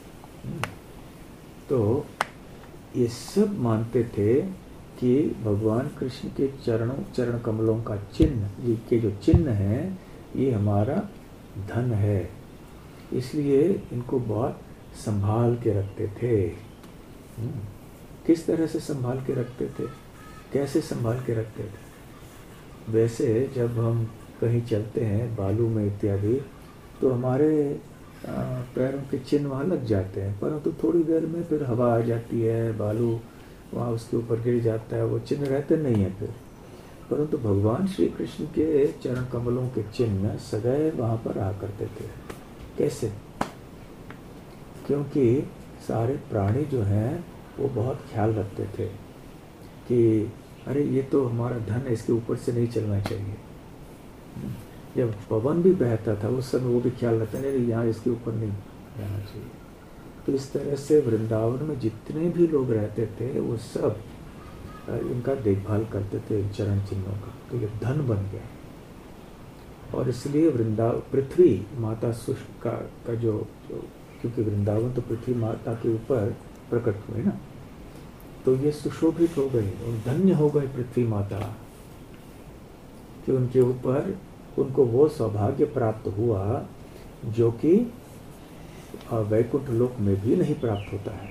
तो ये सब मानते थे कि भगवान कृष्ण के चरणों चरण कमलों का चिन्ह, ये के जो चिन्ह हैं, ये हमारा धन है, इसलिए इनको बहुत संभाल के रखते थे। किस तरह से संभाल के रखते थे, कैसे संभाल के रखते थे? वैसे जब हम कहीं चलते हैं बालू में इत्यादि, तो हमारे पैरों के चिन्ह वहाँ लग जाते हैं, परंतु तो थोड़ी देर में फिर हवा आ जाती है, बालू वहाँ उसके ऊपर गिर जाता है, वो चिन्ह रहते नहीं हैं फिर। परंतु तो भगवान श्री कृष्ण के चरण कमलों के चिन्ह सदैव वहाँ पर रहा करते थे। कैसे? क्योंकि सारे प्राणी जो हैं वो बहुत ख्याल रखते थे कि अरे ये तो हमारा धन है, इसके ऊपर से नहीं चलना चाहिए। जब पवन भी बहता था उस समय वो भी ख्याल रखते नहीं, यहाँ इसके ऊपर नहीं रहना चाहिए। तो इस तरह से वृंदावन में जितने भी लोग रहते थे वो सब इनका देखभाल करते थे, चरण चिन्हों का। तो ये धन बन गया। और इसलिए वृंदावन पृथ्वी माता सुष का, का जो, जो क्योंकि वृंदावन तो पृथ्वी माता के ऊपर प्रकट हुए ना, तो ये सुशोभित हो गई और धन्य हो गई पृथ्वी माता कि उनके ऊपर उनको वो सौभाग्य प्राप्त हुआ जो कि वैकुंठ लोक में भी नहीं प्राप्त होता है।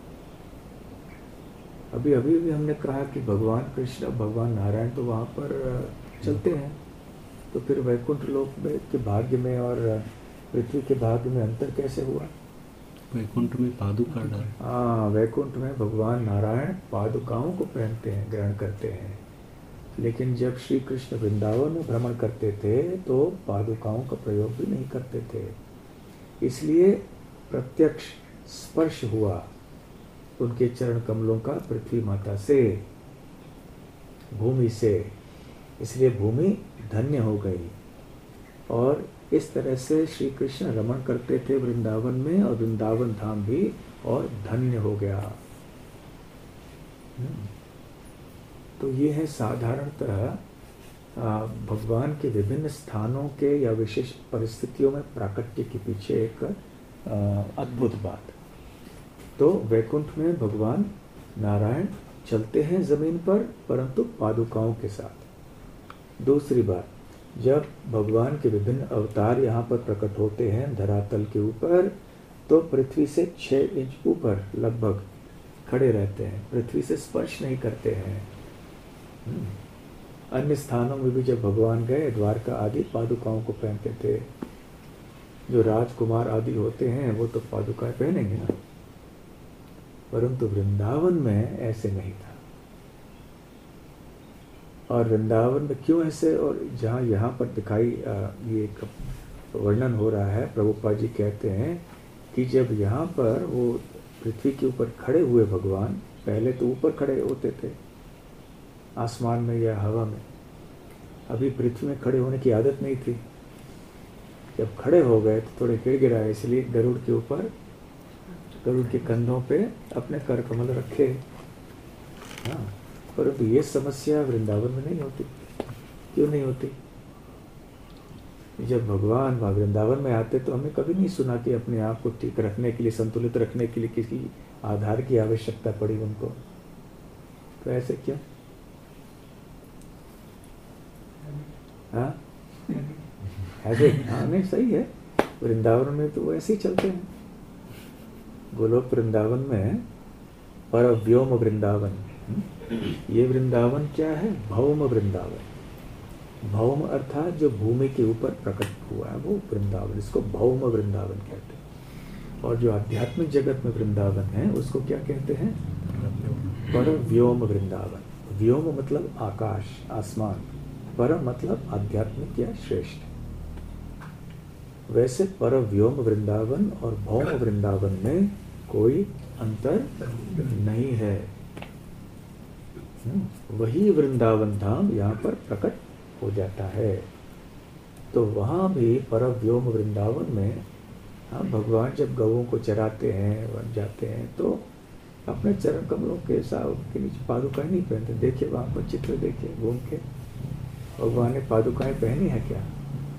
अभी अभी भी हमने कहा कि भगवान कृष्ण, भगवान नारायण तो वहाँ पर चलते हैं, तो फिर वैकुंठ लोक में के भाग्य में और पृथ्वी के भाग्य में अंतर कैसे हुआ? वैकुंठ में पादुका डाल, हाँ, वैकुंठ में भगवान नारायण पादुकाओं को पहनते हैं, ग्रहण करते हैं। लेकिन जब श्री कृष्ण वृंदावन में भ्रमण करते थे तो पादुकाओं का प्रयोग भी नहीं करते थे। इसलिए प्रत्यक्ष स्पर्श हुआ उनके चरण कमलों का पृथ्वी माता से, भूमि से, इसलिए भूमि धन्य हो गई। और इस तरह से श्री कृष्ण रमण करते थे वृंदावन में, और वृंदावन धाम भी और धन्य हो गया। तो ये है साधारणतः भगवान के विभिन्न स्थानों के या विशेष परिस्थितियों में प्राकट्य के पीछे एक अद्भुत बात। तो वैकुंठ में भगवान नारायण चलते हैं जमीन पर, परंतु पादुकाओं के साथ। दूसरी बात, जब भगवान के विभिन्न अवतार यहाँ पर प्रकट होते हैं धरातल के ऊपर, तो पृथ्वी से छः इंच ऊपर लगभग खड़े रहते हैं, पृथ्वी से स्पर्श नहीं करते हैं। अन्य स्थानों में भी जब भगवान गए, द्वारका आदि पादुकाओं को पहनते थे। जो राजकुमार आदि होते हैं वो तो पादुकाएं पहनेंगे ना, परंतु वृंदावन में ऐसे नहीं था। और वृंदावन में क्यों ऐसे, और जहाँ यहाँ पर दिखाई ये एक वर्णन हो रहा है, प्रभुपाद जी कहते हैं कि जब यहाँ पर वो पृथ्वी के ऊपर खड़े हुए भगवान, पहले तो ऊपर खड़े होते थे आसमान में या हवा में, अभी पृथ्वी में खड़े होने की आदत नहीं थी। जब खड़े हो गए तो थोड़े गिर गिराए, इसलिए गरुड़ के ऊपर, गरुड़ के कंधों पे अपने कर कमल रखे। हाँ, परंतु ये समस्या वृंदावन में नहीं होती। क्यों नहीं होती? जब भगवान वृंदावन में आते तो हमने कभी नहीं सुना कि अपने आप को ठीक रखने के लिए, संतुलित रखने के लिए किसी आधार की आवश्यकता पड़ी उनको। तो ऐसे क्यों? हाँ, ऐसे हाँ नहीं सही है, वृंदावन में तो ऐसे ही चलते हैं। गोलोक वृंदावन में पर व्योम वृंदावन, ये वृंदावन क्या है? भौम वृंदावन। भौम अर्थात जो भूमि के ऊपर प्रकट हुआ है वो वृंदावन, इसको भौम वृंदावन कहते हैं। और जो आध्यात्मिक जगत में वृंदावन है उसको क्या कहते हैं? पर व्योम वृंदावन। व्योम मतलब आकाश, आसमान, पर मतलब आध्यात्मिक या श्रेष्ठ। वैसे पर व्योम वृंदावन और भौम वृंदावन में कोई अंतर नहीं है। वही वृंदावन धाम यहाँ पर प्रकट हो जाता है। तो वहाँ भी पर व्योम वृंदावन में हाँ भगवान जब गौओं को चराते हैं वन जाते हैं तो अपने चरण कमलों के साथ के नीचे पादुकाएं नहीं पहनते। देखिए वहाँ पर चित्र देखिए घूम के, भगवान ने पादुकाएं पहनी है क्या?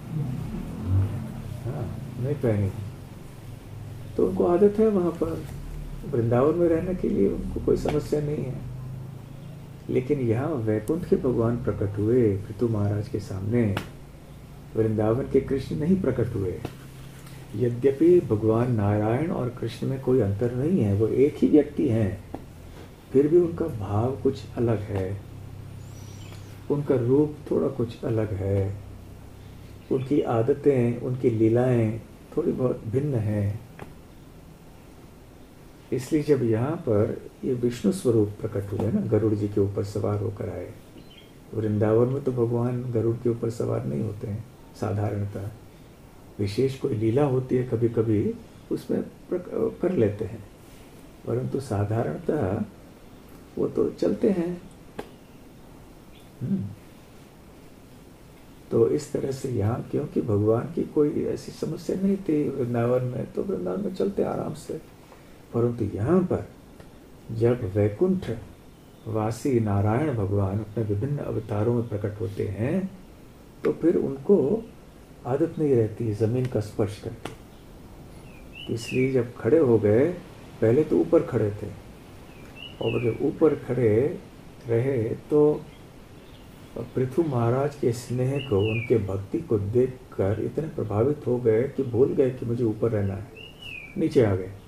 हाँ नहीं पहनी। तो उनको आदत है वहाँ पर वृंदावन में रहने के लिए, उनको कोई समस्या नहीं है। लेकिन यहाँ वैकुंठ के भगवान प्रकट हुए पृथु महाराज के सामने, वृंदावन के कृष्ण नहीं प्रकट हुए। यद्यपि भगवान नारायण और कृष्ण में कोई अंतर नहीं है, वो एक ही व्यक्ति हैं, फिर भी उनका भाव कुछ अलग है, उनका रूप थोड़ा कुछ अलग है, उनकी आदतें, उनकी लीलाएं थोड़ी बहुत भिन्न हैं। इसलिए जब यहाँ पर ये विष्णु स्वरूप प्रकट हुए ना, गरुड़ जी के ऊपर सवार होकर आए। वृंदावन में तो भगवान गरुड़ के ऊपर सवार नहीं होते हैं साधारणतः, विशेष कोई लीला होती है कभी कभी उसमें कर लेते हैं, परंतु साधारणतः वो तो चलते हैं। तो इस तरह से यहाँ क्योंकि भगवान की कोई ऐसी समस्या नहीं थी वृंदावन में, तो वृंदावन में चलते आराम से। परंतु यहाँ पर जब वैकुंठ वासी नारायण भगवान अपने विभिन्न अवतारों में प्रकट होते हैं तो फिर उनको आदत नहीं रहती जमीन का स्पर्श करके। इसलिए जब खड़े हो गए, पहले तो ऊपर खड़े थे और जब ऊपर खड़े रहे तो पृथु महाराज के स्नेह को, उनके भक्ति को देखकर इतने प्रभावित हो गए कि भूल गए कि मुझे ऊपर रहना है, नीचे आ गए।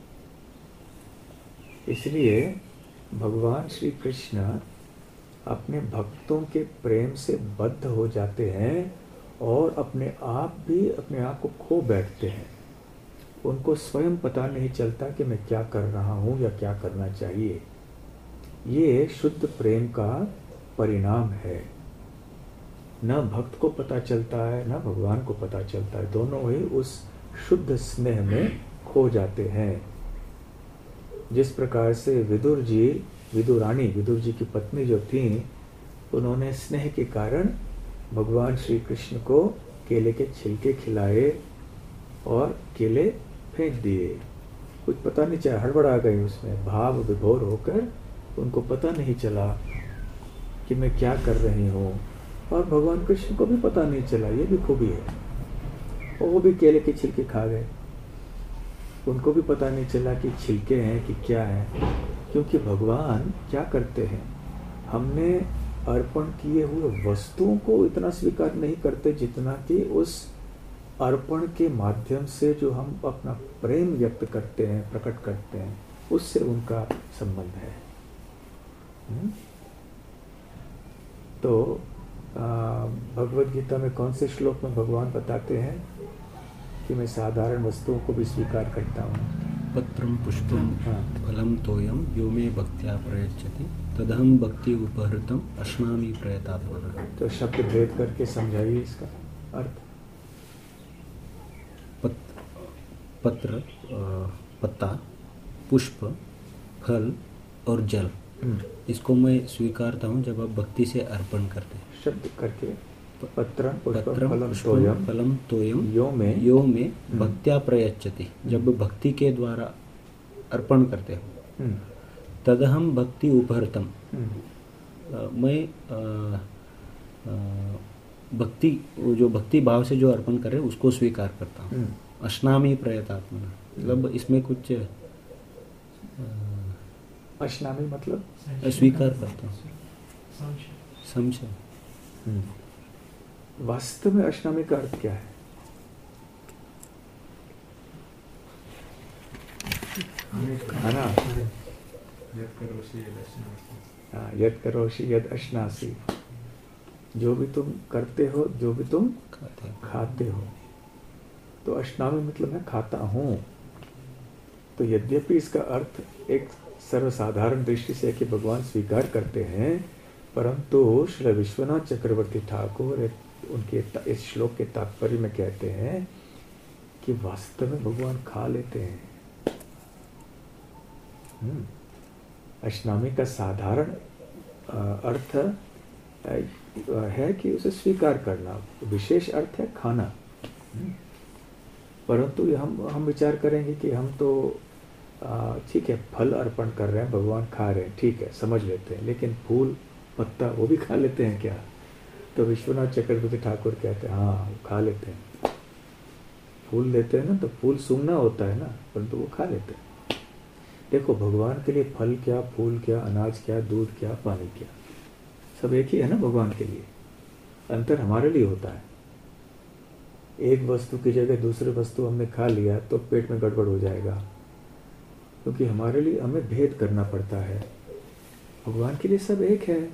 इसलिए भगवान श्री कृष्ण अपने भक्तों के प्रेम से बद्ध हो जाते हैं और अपने आप भी अपने आप को खो बैठते हैं। उनको स्वयं पता नहीं चलता कि मैं क्या कर रहा हूँ या क्या करना चाहिए। ये शुद्ध प्रेम का परिणाम है। न भक्त को पता चलता है न भगवान को पता चलता है, दोनों ही उस शुद्ध स्नेह में खो जाते हैं। जिस प्रकार से विदुर जी, विदुरानी, विदुर जी की पत्नी जो थी, उन्होंने स्नेह के कारण भगवान श्री कृष्ण को केले के छिलके खिलाए और केले फेंक दिए। कुछ पता नहीं चला, हड़बड़ा गई उसमें, भाव विभोर होकर उनको पता नहीं चला कि मैं क्या कर रही हूँ, और भगवान कृष्ण को भी पता नहीं चला। ये भी खूबी है, और वो भी केले के छिलके खा गए, उनको भी पता नहीं चला कि छिलके हैं कि क्या है। क्योंकि भगवान क्या करते हैं, हमने अर्पण किए हुए वस्तुओं को इतना स्वीकार नहीं करते जितना कि उस अर्पण के माध्यम से जो हम अपना प्रेम व्यक्त करते हैं, प्रकट करते हैं, उससे उनका संबंध है। तो भगवद गीता में कौन से श्लोक में भगवान बताते हैं कि मैं साधारण वस्तुओं को भी स्वीकार करता हूँ? पत्रम पुष्पम फलम तोयम यो मे भक्त्या प्रयच्छति तदहम भक्ति उपहृतम अश्नामि प्रयतात्मनः। तो शब्द भेद करके समझाइए इसका अर्थ। पत, पत्र, पत्ता, पुष्प, फल और जल, इसको मैं स्वीकारता हूँ जब आप भक्ति से अर्पण करते हैं। शब्द करके पत्रम पुष्पम पत्रम फलम पुष्पम तोयम फलम तोयम यो में यो में भक्त्या प्रयच्छति, जब भक्ति के द्वारा अर्पण करते हो, तदहम भक्ति उपहृतम, मैं आ, आ, भक्ति जो भक्ति भाव से जो अर्पण करे उसको स्वीकार करता हूँ। अश्नामि प्रयतात्मनः, मतलब इसमें कुछ अश्नामि मतलब स्वीकार करता हूँ, समझे। वास्तव में अश्नामि का अर्थ क्या है? है ना। हाँ, यद करोषि यद अश्नासि, जो भी तुम करते हो, जो भी तुम खाते हैं। खाते हो। तो अश्नामी मतलब मैं खाता हूँ। तो यद्यपि इसका अर्थ एक सर्वसाधारण दृष्टि से है कि भगवान स्वीकार करते हैं, परंतु श्री विश्वनाथ चक्रवर्ती ठाकुर उनके इस श्लोक के तात्पर्य में कहते हैं कि वास्तव में भगवान खा लेते हैं। अश्नामी का साधारण अर्थ है कि उसे स्वीकार करना, विशेष अर्थ है खाना। परंतु हम हम विचार करेंगे कि हम तो ठीक है फल अर्पण कर रहे हैं, भगवान खा रहे हैं, ठीक है समझ लेते हैं, लेकिन फूल पत्ता वो भी खा लेते हैं क्या? तो विश्वनाथ चक्रवर्ती ठाकुर कहते हैं हाँ वो खा लेते हैं। फूल देते हैं ना तो फूल सूंघना होता है ना, परंतु वो खा लेते हैं। देखो भगवान के लिए फल क्या, फूल क्या, अनाज क्या, दूध क्या, पानी क्या, सब एक ही है ना भगवान के लिए। अंतर हमारे लिए होता है। एक वस्तु की जगह दूसरे वस्तु हमने खा लिया तो पेट में गड़बड़ हो जाएगा, क्योंकि हमारे लिए हमें भेद करना पड़ता है। भगवान के लिए सब एक है।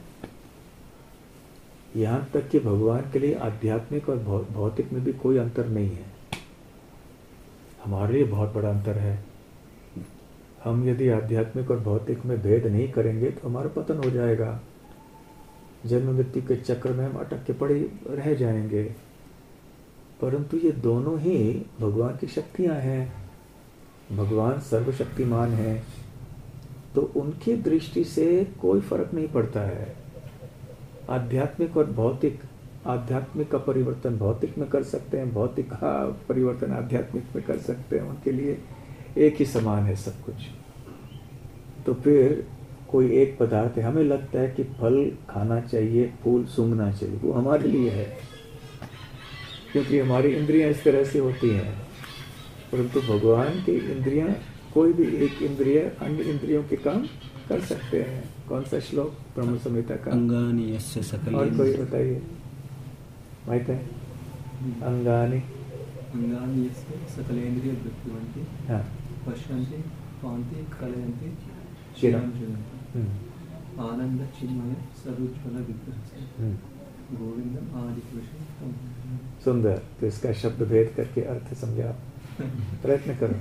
यहाँ तक कि भगवान के लिए आध्यात्मिक और भौतिक में भी कोई अंतर नहीं है। हमारे लिए बहुत बड़ा अंतर है। हम यदि आध्यात्मिक और भौतिक में भेद नहीं करेंगे तो हमारा पतन हो जाएगा। जन्म मृत्यु के चक्र में हम अटक के पड़े रह जाएंगे। परंतु ये दोनों ही भगवान की शक्तियां हैं। भगवान सर्वशक्तिमान हैं, तो उनकी दृष्टि से कोई फर्क नहीं पड़ता है। आध्यात्मिक और भौतिक, आध्यात्मिक का परिवर्तन भौतिक में कर सकते हैं, भौतिक का परिवर्तन आध्यात्मिक में कर सकते हैं। उनके लिए एक ही समान है सब कुछ। तो फिर कोई एक पदार्थ है, हमें लगता है कि फल खाना चाहिए, फूल सूंघना चाहिए, वो हमारे लिए है क्योंकि हमारी इंद्रियां इस तरह से होती हैं। परंतु भगवान की इंद्रियां, कोई भी एक इंद्रिय अन्य इंद्रियों के काम कर सकते हैं। कौन सा श्लोक ब्रह्म संहिता का? अंगानि यस्य सकल। और कोई बताइए, माहित है? अंगानि अंगानि यस्य सकलेन्द्रिय वृत्तिवन्ति हाँ पश्यन्ति पान्ति कलयन्ति चिरं। जीवन्ति आनंद चिन्मय सर्वज्वल विग्रह गोविंदम आदि पुरुषम। सुंदर। तो इसका शब्द भेद करके अर्थ समझा, प्रयत्न करो।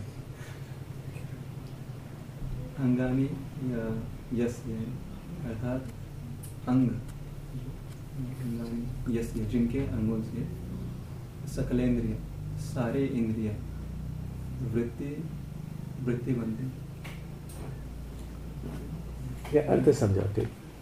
अंगानि यस्य अर्थात अंग, अंगानि यस्य जिनके अंगों से सकलेंद्रिय सारे इंद्रिय वृत्ति वृत्ति बनते। क्या अर्थ समझाते?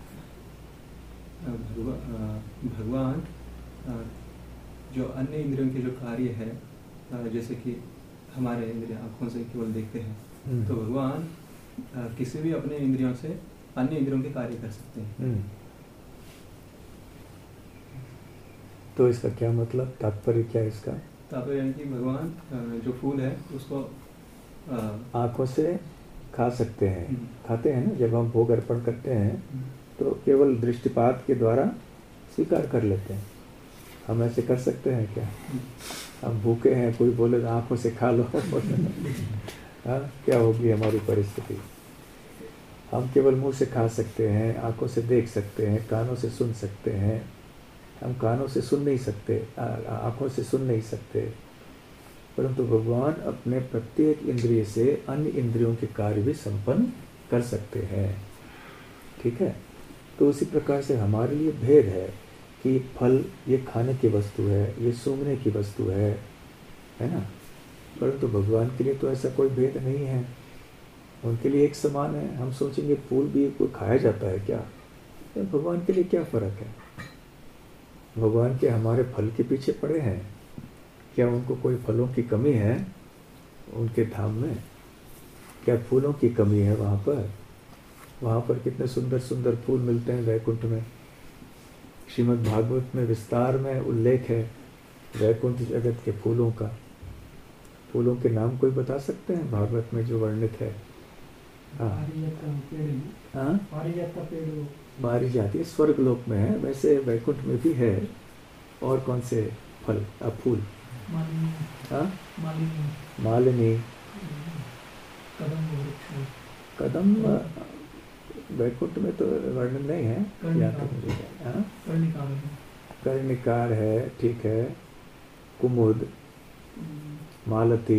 भगवान जो अन्य इंद्रियों के जो कार्य है, जैसे कि हमारे इंद्रिय आँखों से केवल देखते हैं, तो भगवान किसी भी अपने इंद्रियों से अन्य इंद्रियों के कार्य कर सकते हैं। तो इसका क्या मतलब, तात्पर्य क्या है इसका? तात्पर्य है कि भगवान जो फूल है उसको आँखों से खा सकते हैं, खाते हैं ना। जब हम भोग अर्पण करते हैं तो केवल दृष्टिपात के द्वारा स्वीकार कर लेते हैं। हम ऐसे कर सकते हैं क्या? हम भूखे हैं, कोई बोले तो आँखों से खा लो हाँ, क्या होगी हमारी परिस्थिति? हम केवल मुंह से खा सकते हैं, आँखों से देख सकते हैं, कानों से सुन सकते हैं। हम कानों से सुन नहीं सकते, आँखों से सुन नहीं सकते, परंतु भगवान अपने प्रत्येक इंद्रिय से अन्य इंद्रियों के कार्य भी संपन्न कर सकते हैं। ठीक है। तो उसी प्रकार से हमारे लिए भेद है कि फल ये खाने की वस्तु है, ये सूंघने की वस्तु है, है ना। परंतु भगवान के लिए तो ऐसा कोई भेद नहीं है, उनके लिए एक समान है। हम सोचेंगे फूल भी कोई खाया जाता है क्या? तो भगवान के लिए क्या फर्क है? भगवान के हमारे फल के पीछे पड़े हैं क्या? उनको कोई फलों की कमी है उनके धाम में? क्या फूलों की कमी है वहाँ पर? वहाँ पर कितने सुंदर सुंदर फूल मिलते हैं वैकुंठ में। श्रीमद् भागवत में विस्तार में उल्लेख है वैकुंठ जगत के फूलों का। फूलों के नाम कोई बता सकते हैं भागवत में जो वर्णित है? हाँ मारी जाती है, स्वर्ग लोक में है, वैसे वैकुंठ में भी है। और कौन से फल अब फूल? हाँ मालिनी, कदम वृक्ष कदम वैकुंठ में तो वर्णन नहीं है, या तो मुझे हाँ कर्णिकार है। कर्णिकार है, ठीक है, कुमुद, मालती,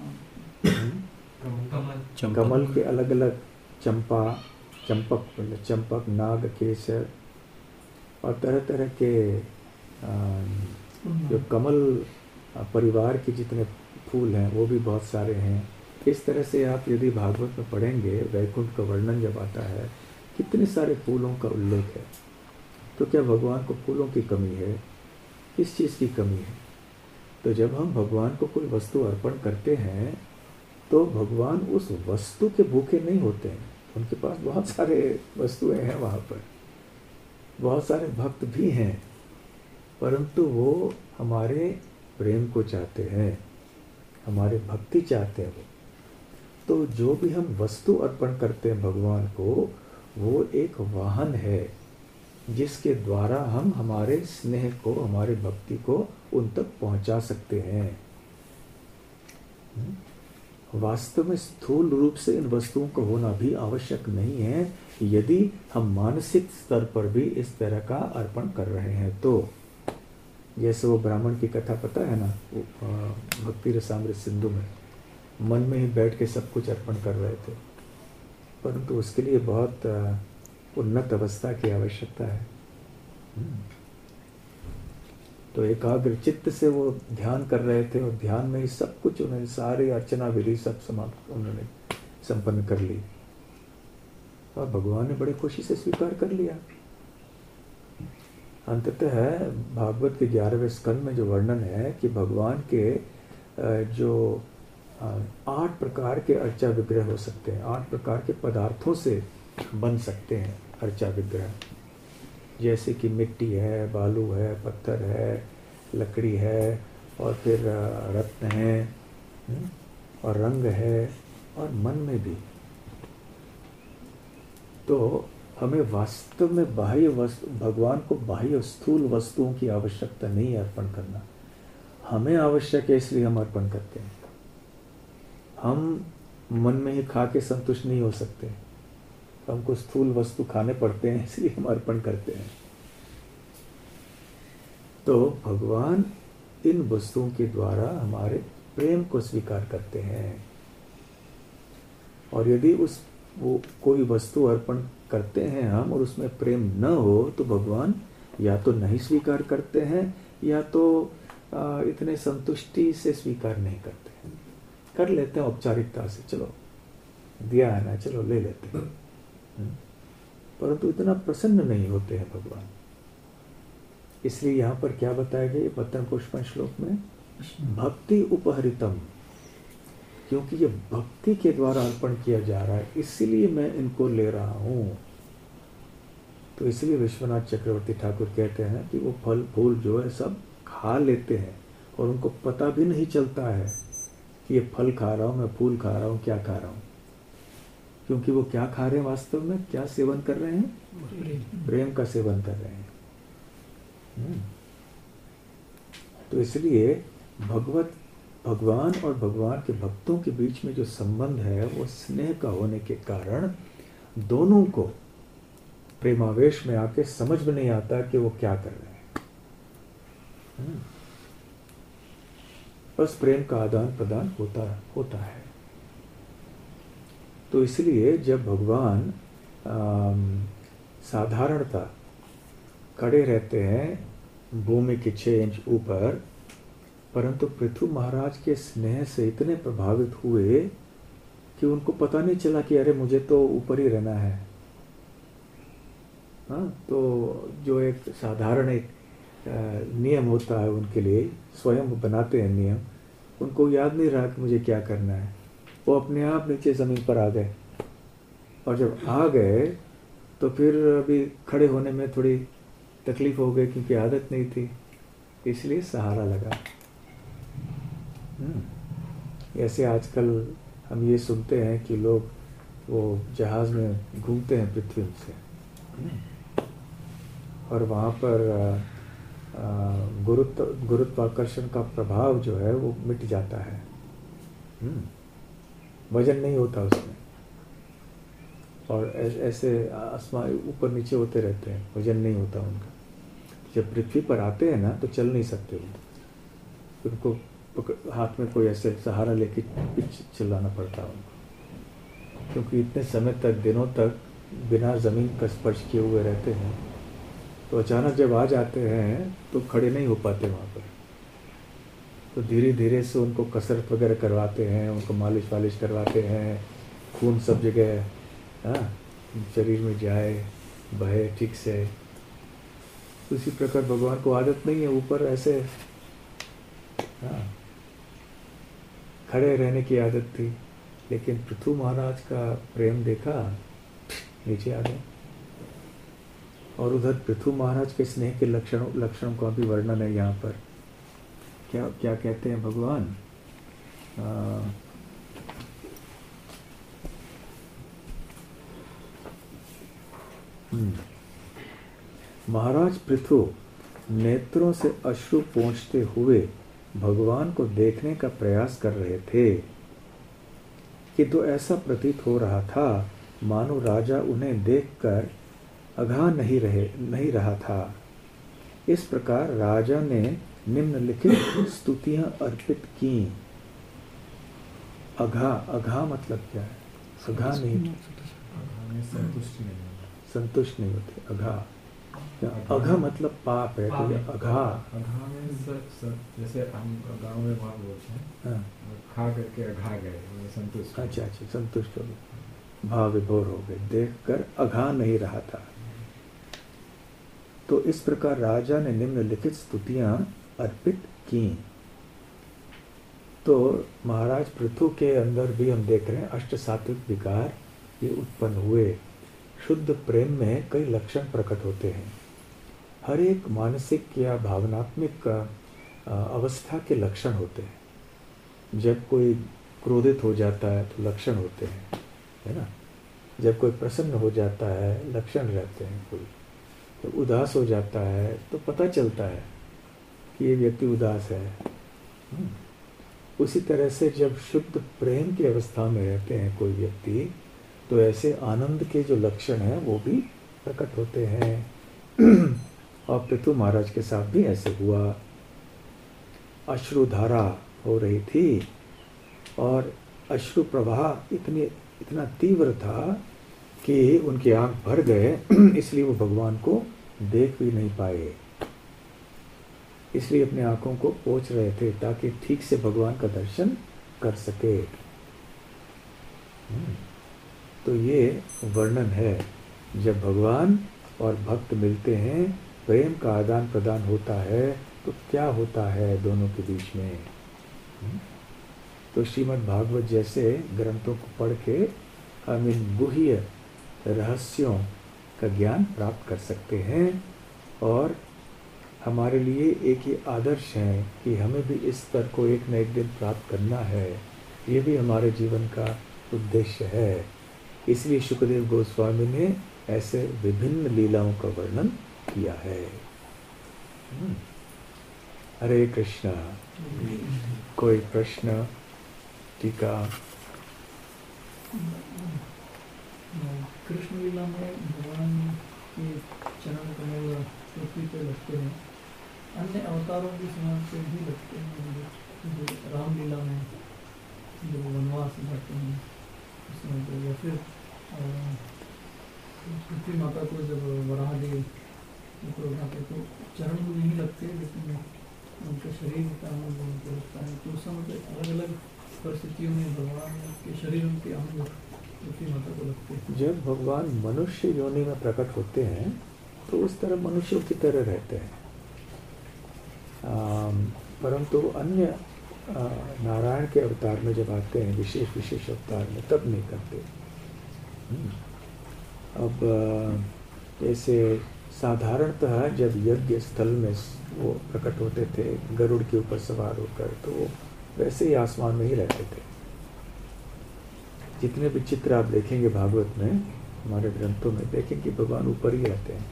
कमल कमल के अलग अलग, चंपा, चंपक, चंपक, नाग, केसर और तरह तरह के आ, जो कमल परिवार के जितने फूल हैं वो भी बहुत सारे हैं। इस तरह से आप यदि भागवत में पढ़ेंगे, वैकुंठ का वर्णन जब आता है, कितने सारे फूलों का उल्लेख है। तो क्या भगवान को फूलों की कमी है? किस चीज़ की कमी है? तो जब हम भगवान को कोई वस्तु अर्पण करते हैं तो भगवान उस वस्तु के भूखे नहीं होते हैं। उनके पास बहुत सारे वस्तुएं हैं, वहाँ पर बहुत सारे भक्त भी हैं, परंतु वो हमारे प्रेम को चाहते हैं, हमारे भक्ति चाहते हैं। वो तो जो भी हम वस्तु अर्पण करते हैं भगवान को, वो एक वाहन है जिसके द्वारा हम हमारे स्नेह को, हमारे भक्ति को उन तक पहुंचा सकते हैं। वास्तव में स्थूल रूप से इन वस्तुओं का होना भी आवश्यक नहीं है यदि हम मानसिक स्तर पर भी इस तरह का अर्पण कर रहे हैं तो। जैसे वो ब्राह्मण की कथा पता है ना, भक्ति रसामृत सिंधु में मन में ही बैठ के सब कुछ अर्पण कर रहे थे, परंतु उसके लिए बहुत उन्नत अवस्था की आवश्यकता है। तो एकाग्र चित्त से वो ध्यान कर रहे थे और ध्यान में ही सब कुछ उन्होंने, सारी अर्चना विधि सब समाप्त उन्होंने संपन्न कर ली और भगवान ने बड़े खुशी से स्वीकार कर लिया। अंततः भागवत के ग्यारहवें स्कंद में जो वर्णन है कि भगवान के जो आठ प्रकार के अर्चा विग्रह हो सकते हैं, आठ प्रकार के पदार्थों से बन सकते हैं अर्चा विग्रह, जैसे कि मिट्टी है, बालू है, पत्थर है, लकड़ी है और फिर रत्न है और रंग है और मन में भी। तो हमें वास्तव में बाह्य वस्तु, भगवान को बाह्य स्थूल वस्तुओं की आवश्यकता नहीं है अर्पण करना, हमें आवश्यक है इसलिए हम अर्पण करते हैं। हम मन में ही खा के संतुष्ट नहीं हो सकते, हमको स्थूल वस्तु खाने पड़ते हैं इसलिए हम अर्पण करते हैं। तो भगवान इन वस्तुओं के द्वारा हमारे प्रेम को स्वीकार करते हैं और यदि उस वो कोई वस्तु अर्पण करते हैं हम और उसमें प्रेम न हो तो भगवान या तो नहीं स्वीकार करते हैं या तो आ, इतने संतुष्टि से स्वीकार नहीं करते हैं। कर लेते हैं औपचारिकता से, चलो दिया है ना, चलो ले लेते हैं, परंतु इतना प्रसन्न नहीं होते हैं भगवान। इसलिए यहाँ पर क्या बताया गया पतन पुष्पन श्लोक में, भक्ति उपहरितम, क्योंकि ये भक्ति के द्वारा अर्पण किया जा रहा है इसीलिए मैं इनको ले रहा हूँ। तो इसलिए विश्वनाथ चक्रवर्ती ठाकुर कहते हैं कि वो फल फूल जो है सब खा लेते हैं और उनको पता भी नहीं चलता है कि ये फल खा रहा हूँ, मैं फूल खा रहा हूँ, क्या खा रहा हूँ, क्योंकि वो क्या खा रहे हैं, वास्तव में क्या सेवन कर रहे हैं, प्रेम का सेवन कर रहे हैं। तो इसलिए भगवत भगवान और भगवान के भक्तों के बीच में जो संबंध है वो स्नेह का होने के कारण दोनों को प्रेमावेश में आके समझ में नहीं आता कि वो क्या कर रहे हैं, बस प्रेम का आदान प्रदान होता होता है। तो इसलिए जब भगवान साधारणता खड़े रहते हैं भूमि के छह इंच ऊपर, परंतु पृथु महाराज के स्नेह से इतने प्रभावित हुए कि उनको पता नहीं चला कि अरे मुझे तो ऊपर ही रहना है। हाँ, तो जो एक साधारण एक नियम होता है उनके लिए, स्वयं बनाते हैं नियम, उनको याद नहीं रहा कि मुझे क्या करना है, वो अपने आप नीचे ज़मीन पर आ गए और जब आ गए तो फिर अभी खड़े होने में थोड़ी तकलीफ हो गई क्योंकि आदत नहीं थी, इसलिए सहारा लगा। ऐसे आजकल हम ये सुनते हैं कि लोग वो जहाज़ में घूमते हैं पृथ्वी से और वहाँ पर गुरुत्व गुरुत्वाकर्षण का प्रभाव जो है वो मिट जाता है। वजन नहीं होता उसमें, और ऐसे आसमान ऊपर नीचे होते रहते हैं, वजन नहीं होता उनका। जब पृथ्वी पर आते हैं ना तो चल नहीं सकते वो, उनको हाथ में कोई ऐसे सहारा लेके चलाना पड़ता है उनको, क्योंकि इतने समय तक, दिनों तक बिना ज़मीन का स्पर्श किए हुए रहते हैं। तो अचानक जब आ जाते हैं तो खड़े नहीं हो पाते वहाँ पर, तो धीरे धीरे से उनको कसरत वगैरह करवाते हैं, उनको मालिश वालिश करवाते हैं, खून सब जगह हाँ शरीर में जाए, बहे ठीक से। उसी प्रकार भगवान को आदत नहीं है ऊपर ऐसे हाँ खड़े रहने की आदत थी, लेकिन पृथु महाराज का प्रेम देखा, नीचे आ गए। और उधर पृथु महाराज के स्नेह के लक्षणों लक्षणों का भी वर्णन है यहाँ पर। क्या क्या कहते हैं भगवान? आ, महाराज पृथु नेत्रों से अश्रु पोंछते हुए भगवान को देखने का प्रयास कर रहे थे, किंतु ऐसा प्रतीत हो रहा था मानो राजा उन्हें देखकर अघा नहीं रहे नहीं रहा था। इस प्रकार राजा ने निम्नलिखित स्तुतियां अर्पित की। अघा, अघा मतलब क्या है? अघा नहीं, संतुष्ट नहीं होते। अघा, अघा मतलब पाप है, तो ये अघा। अघा में सर, सर, जैसे हम गांव में वहाँ बोलते हैं, हाँ, खा करके अघा गए, संतुष्ट। अच्छा अच्छा, संतुष्ट हो गए, भाव विभोर हो गए, देखकर अघा नहीं रहा था। तो इस प्रकार राजा ने निम्नलिखित स्तुतियां अर्पित की। तो महाराज पृथु के अंदर भी हम देख रहे हैं अष्ट सात्विक विकार ये उत्पन्न हुए। शुद्ध प्रेम में कई लक्षण प्रकट होते हैं। हर एक मानसिक या भावनात्मक अवस्था के लक्षण होते हैं। जब कोई क्रोधित हो जाता है तो लक्षण होते हैं, है ना। जब कोई प्रसन्न हो जाता है लक्षण रहते हैं। कोई जब उदास हो जाता है तो पता चलता है कि ये व्यक्ति उदास है। उसी तरह से जब शुद्ध प्रेम की अवस्था में रहते हैं कोई व्यक्ति, तो ऐसे आनंद के जो लक्षण हैं वो भी प्रकट होते हैं। और पृथु महाराज के साथ भी ऐसे हुआ। अश्रुधारा हो रही थी और अश्रु प्रवाह इतनी इतना तीव्र था कि उनके आंख भर गए, इसलिए वो भगवान को देख भी नहीं पाए। इसलिए अपने आंखों को पोंछ रहे थे ताकि ठीक से भगवान का दर्शन कर सके। तो ये वर्णन है, जब भगवान और भक्त मिलते हैं, प्रेम का आदान प्रदान होता है, तो क्या होता है दोनों के बीच में। तो श्रीमद् भागवत जैसे ग्रंथों को पढ़ के हम इन गुह्य रहस्यों का ज्ञान प्राप्त कर सकते हैं। और हमारे लिए एक ही आदर्श है कि हमें भी इस स्तर को एक न एक दिन प्राप्त करना है। ये भी हमारे जीवन का उद्देश्य है। इसलिए शुकदेव गोस्वामी ने ऐसे विभिन्न लीलाओं का वर्णन किया है। हरे कृष्णा। कोई प्रश्न, टीका? कृष्ण लीला में भगवान के चरण कमल पृथ्वी पे लगते हैं, अन्य अवतारों के समान से भी लगते हैं। जो रामलीला में जो वनवास जाते हैं उसमें, तो या फिर पृथ्वी माता को जब वराह दे बनाते तो चरण तो नहीं लगते, लेकिन उनके शरीर का अंग उनको लगता है। तो उस समय अलग अलग परिस्थितियों में भगवान के शरीर उनके अंग पृथ्वी माता को लगते हैं। जब भगवान मनुष्य योनि में प्रकट होते हैं तो उस तरह मनुष्यों की तरह रहते हैं, परंतु अन्य आ, नारायण के अवतार में जब आते हैं, विशेष विशेष अवतार में, तब नहीं करते। अब जैसे साधारणतः जब यज्ञ स्थल में वो प्रकट होते थे गरुड़ के ऊपर सवार होकर, तो वो वैसे ही आसमान में ही रहते थे। जितने भी चित्र आप देखेंगे भागवत में, हमारे ग्रंथों में, देखेंगे भगवान ऊपर ही रहते हैं।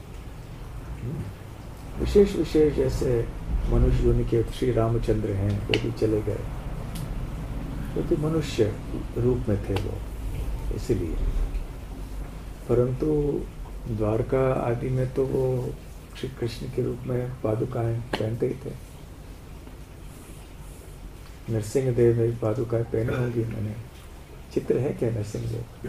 विशेष विशेष जैसे मनुष्य योनि के श्री रामचंद्र हैं, वो भी चले गए। क्योंकि मनुष्य रूप में थे वो, इसीलिए। परंतु द्वारका आदि में तो वो श्री कृष्ण के रूप में पादुकाएं पहनते ही थे। नरसिंह देव में पादुकाएं पहने होंगी। मैंने चित्र है क्या नरसिंह देव?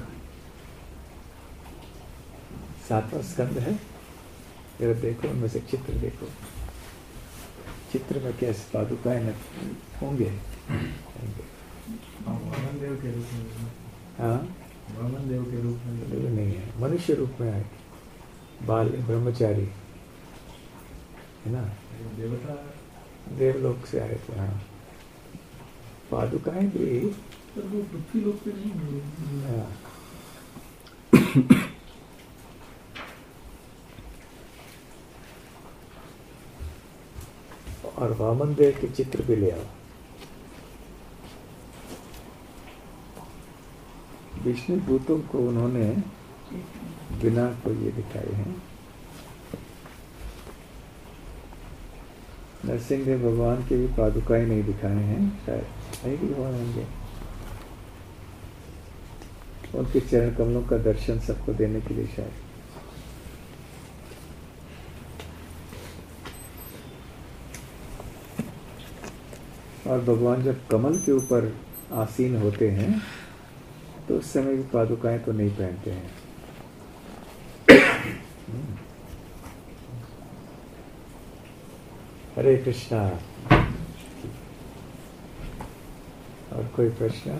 सातवां स्कंद है, जरा देखो उनमें से चित्र देखो। चित्र में कैसे पादुकाएं होंगे? वामन देव के रूप में। हाँ, वामन देव के रूप में देव नहीं है, मनुष्य रूप में आए, बाल ब्रह्मचारी है ना, देवता देवलोक से आए थे। हाँ, पादुकाएं भी पर वो पृथ्वी लोक पे नहीं हुए। हाँ। और वामन देव के चित्र भी ले आओ। विष्णु दूतों को उन्होंने बिना कोई ये दिखाए हैं। नरसिंहदेव भगवान के भी पादुकाएं नहीं दिखाए हैं, शायद नहीं दिखाए होंगे। उनके चरण कमलों का दर्शन सबको देने के लिए शायद। और भगवान जब कमल के ऊपर आसीन होते हैं तो उस समय भी पादुकाएं तो नहीं पहनते हैं। हरे कृष्णा। और कोई प्रश्न?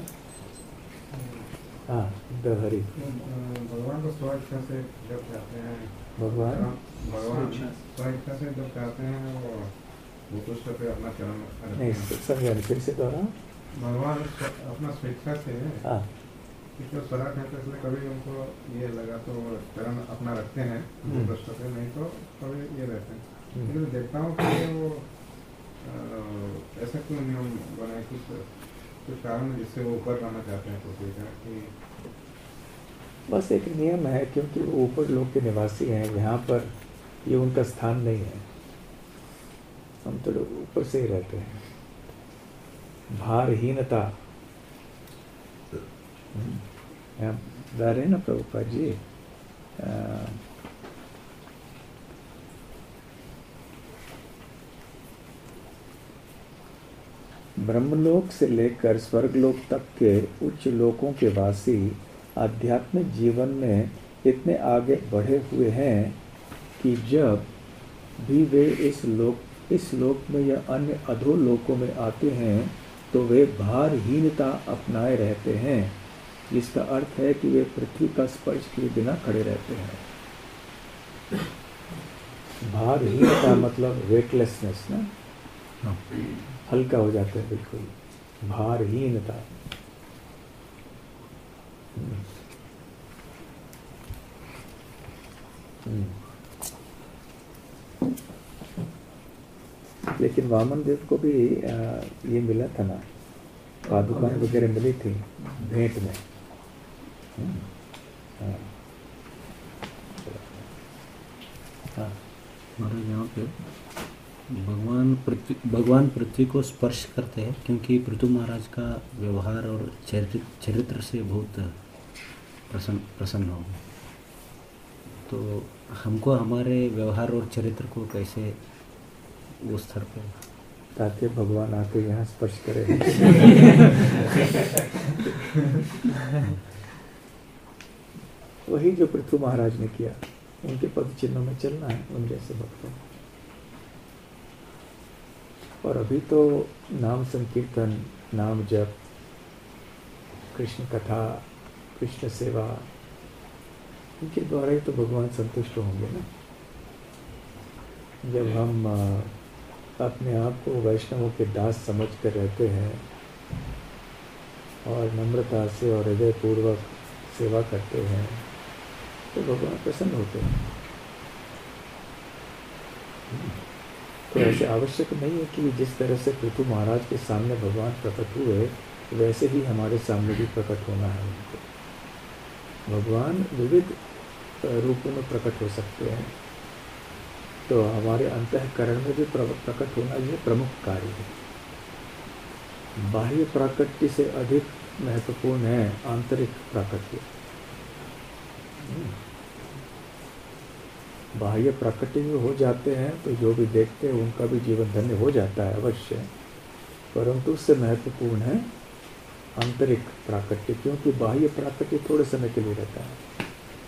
हाँ, द हरि। भगवान को स्वेच्छा से जब चाहते हैं, भगवान भगवान स्वेच्छा से जब चाहते हैं वो भूतुष्ट पे अपना चरण रखते नहीं हैं। समझा नहीं, फिर से दोहरा। भगवान स्व- अपना स्वेच्छा से हाँ, जो स्वराट है तो इसलिए कभी उनको ये लगा तो वो चरण अपना रखते हैं हम्म। भूतुष्ट पे, नहीं तो कभी ये रहते हैं। हम्म। लेकिन देखता हूँ कि वो अ, ऐसा क्यों नियम बनाए, कुछ कुछ कारण है जिससे वो ऊपर रहना चाहते हैं पृथ्वी का कि बस एक नियम है, क्योंकि वो ऊपर लोग के निवासी हैं, यहाँ पर ये उनका स्थान नहीं है। हम तो लोग ऊपर से ही रहते हैं। भारहीनता यहाँ बता रहे हैं ना प्रभुपाद जी। आ, ब्रह्मलोक से लेकर स्वर्गलोक तक के उच्च लोकों के वासी आध्यात्मिक जीवन में इतने आगे बढ़े हुए हैं कि जब भी वे इस लोक इस लोक में या अन्य अधोलोकों में आते हैं तो वे भारहीनता अपनाए रहते हैं, जिसका अर्थ है कि वे पृथ्वी का स्पर्श किए बिना खड़े रहते हैं। भारहीनता मतलब वेटलेसनेस ना, हल्का हो जाता है बिल्कुल, भारहीनता। हम्म। हम्म। लेकिन वामन देव को भी आ, ये मिला था ना, पादुकाएं वगैरह मिली थी भेंट में। हम्म। हाँ। हाँ। महाराज यहाँ पे भगवान पृथ्वी भगवान पृथ्वी को स्पर्श करते हैं क्योंकि पृथु महाराज का व्यवहार और चरित्र चरित्र से बहुत प्रसन्न प्रसन्न हो। तो हमको हमारे व्यवहार और चरित्र को कैसे उस स्तर पे, ताकि भगवान आके यहाँ स्पर्श करें। वही जो पृथु महाराज ने किया, उनके पद चिन्हों में चलना है उन जैसे भक्तों। और अभी तो नाम संकीर्तन, नाम जप, कृष्ण कथा, कृष्ण सेवा, इनके द्वारा ही तो भगवान संतुष्ट होंगे ना। जब हम अपने आप को वैष्णवों के दास समझ कर रहते हैं और नम्रता से और हृदय पूर्वक सेवा करते हैं तो भगवान प्रसन्न होते हैं। तो ऐसे आवश्यक नहीं है कि जिस तरह से पृथु महाराज के सामने भगवान प्रकट हुए वैसे ही हमारे सामने भी प्रकट होना है उनको। भगवान विविध रूपों में प्रकट हो सकते हैं, तो हमारे अंतःकरण में भी प्रकट होना ये प्रमुख कार्य है। बाह्य प्राकट्य से अधिक महत्वपूर्ण है आंतरिक प्राकट्य। बाह्य प्राकट्य में हो जाते हैं तो जो भी देखते हैं उनका भी जीवन धन्य हो जाता है अवश्य, परंतु उससे महत्वपूर्ण है आंतरिक प्राकट्य, क्योंकि बाह्य प्राकट्य थोड़े समय के लिए रहता है।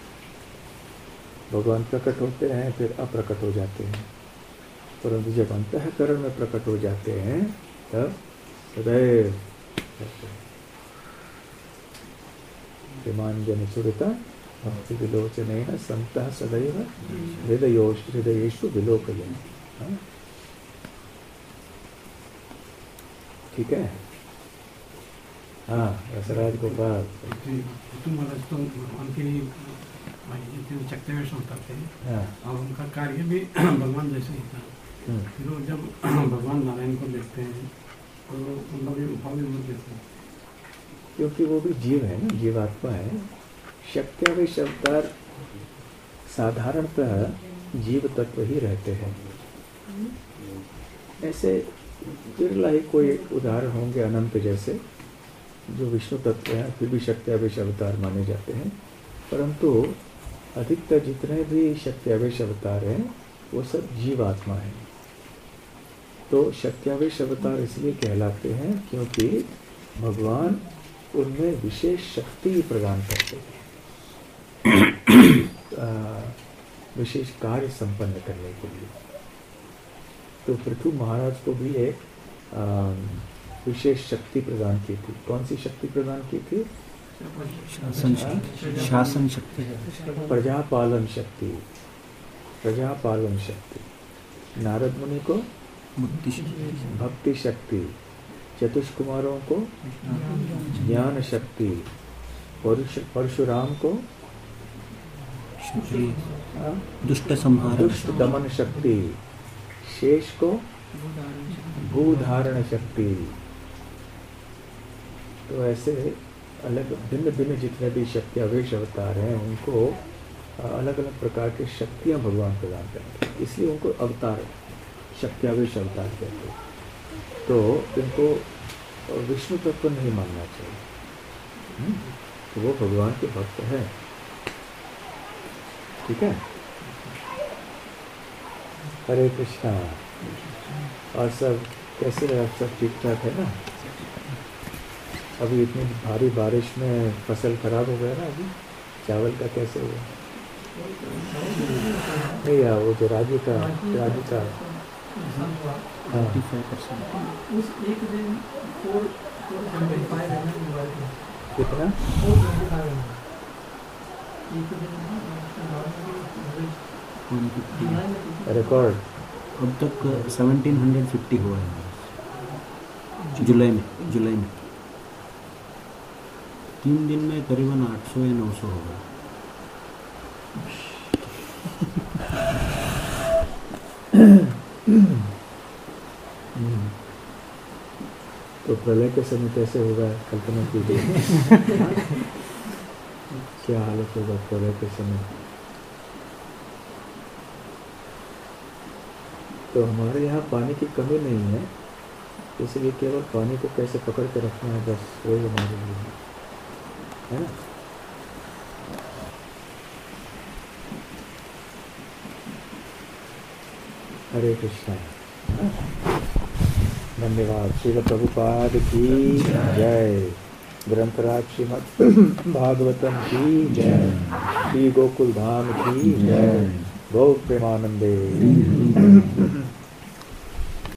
भगवान प्रकट होते हैं फिर अप्रकट हो जाते हैं, परंतु जब अंतःकरण में प्रकट हो जाते हैं तब सदैव विमान जन सुरता भक्ति विलोचनेन संतः सदैव हृदयोश हृदयेषु विलोकयन्। ठीक है। हाँ रसराज गोपाल तुम्हाला तो उनके जितने चक्रवेश होता थे और उनका कार्य भी भगवान जैसे ही था। फिर वो जब भगवान नारायण को देखते हैं तो उनका भी भाव भी मुझ देते हैं, क्योंकि वो भी जीव है ना, जीवात्मा है। शक्त्यावेश अवतार साधारणतः जीव तत्व ही रहते हैं। ऐसे बिरला ही कोई उदाहरण होंगे अनंत जैसे जो विष्णु तत्व हैं फिर भी शक्त्यावेश अवतार माने जाते हैं, परंतु अधिकतर जितने भी शक्त्यावेश अवतार हैं वो सब जीवात्मा हैं। तो शक्त्यावेश अवतार इसलिए कहलाते हैं क्योंकि भगवान उनमें विशेष शक्ति प्रदान करते हैं विशेष कार्य संपन्न करने के लिए। तो पृथु महाराज को भी एक आ, विशेष शक्ति प्रदान की थी। कौन सी शक्ति प्रदान की थी? शासन शक्ति। शासन शक्ति, प्रजापालन शक्ति, प्रजापालन शक्ति। नारद मुनि को भक्ति शक्ति, चतुष्कुमारों को ज्ञान शक्ति, परशुराम को दुष्ट संहार दुष्ट दमन शक्ति, शेष को भूधारण शक्ति। तो ऐसे अलग भिन्न भिन्न जितने भी शक्त्यावेश अवतार हैं उनको अलग अलग प्रकार की शक्तियां भगवान प्रदान करते हैं, इसलिए उनको अवतार शक्त्यावेश अवतार कहते हैं। तो इनको विष्णु तत्व नहीं मानना चाहिए, तो वो भगवान के भक्त है। ठीक है। हरे कृष्णा। और सब कैसे रहे? आप सब ठीक ठाक है ना? अभी इतनी भारी बारिश में फसल खराब हो गया ना, अभी चावल का कैसे हुआ? नहीं यार वो जो राजू का राजू का हाँ उस एक दिन फोर ट्वेंटी फाइव है ना, कितना फोर ट्वेंटी फाइव है एक दिन रिकॉर्ड अब तक सेवनटीन हंड्रेड फिफ्टी हुआ है जुलाई में। जुलाई में तीन दिन में करीबन आठ सौ या नौ सौ होगा। तो प्रलय के समय कैसे होगा कल्पना कीजिए। क्या हालत होगा प्रलय के समय? तो हमारे यहाँ पानी की कमी नहीं है, इसलिए केवल पानी को कैसे पकड़ के रखना है बस वही हमारे लिए है ना। हरे कृष्णा। धन्यवाद। श्रील प्रभुपाद की जय। ग्रंथराज श्रीमद् भागवतम की जय। श्री गोकुल धाम की जय। गौ प्रेमानंदे।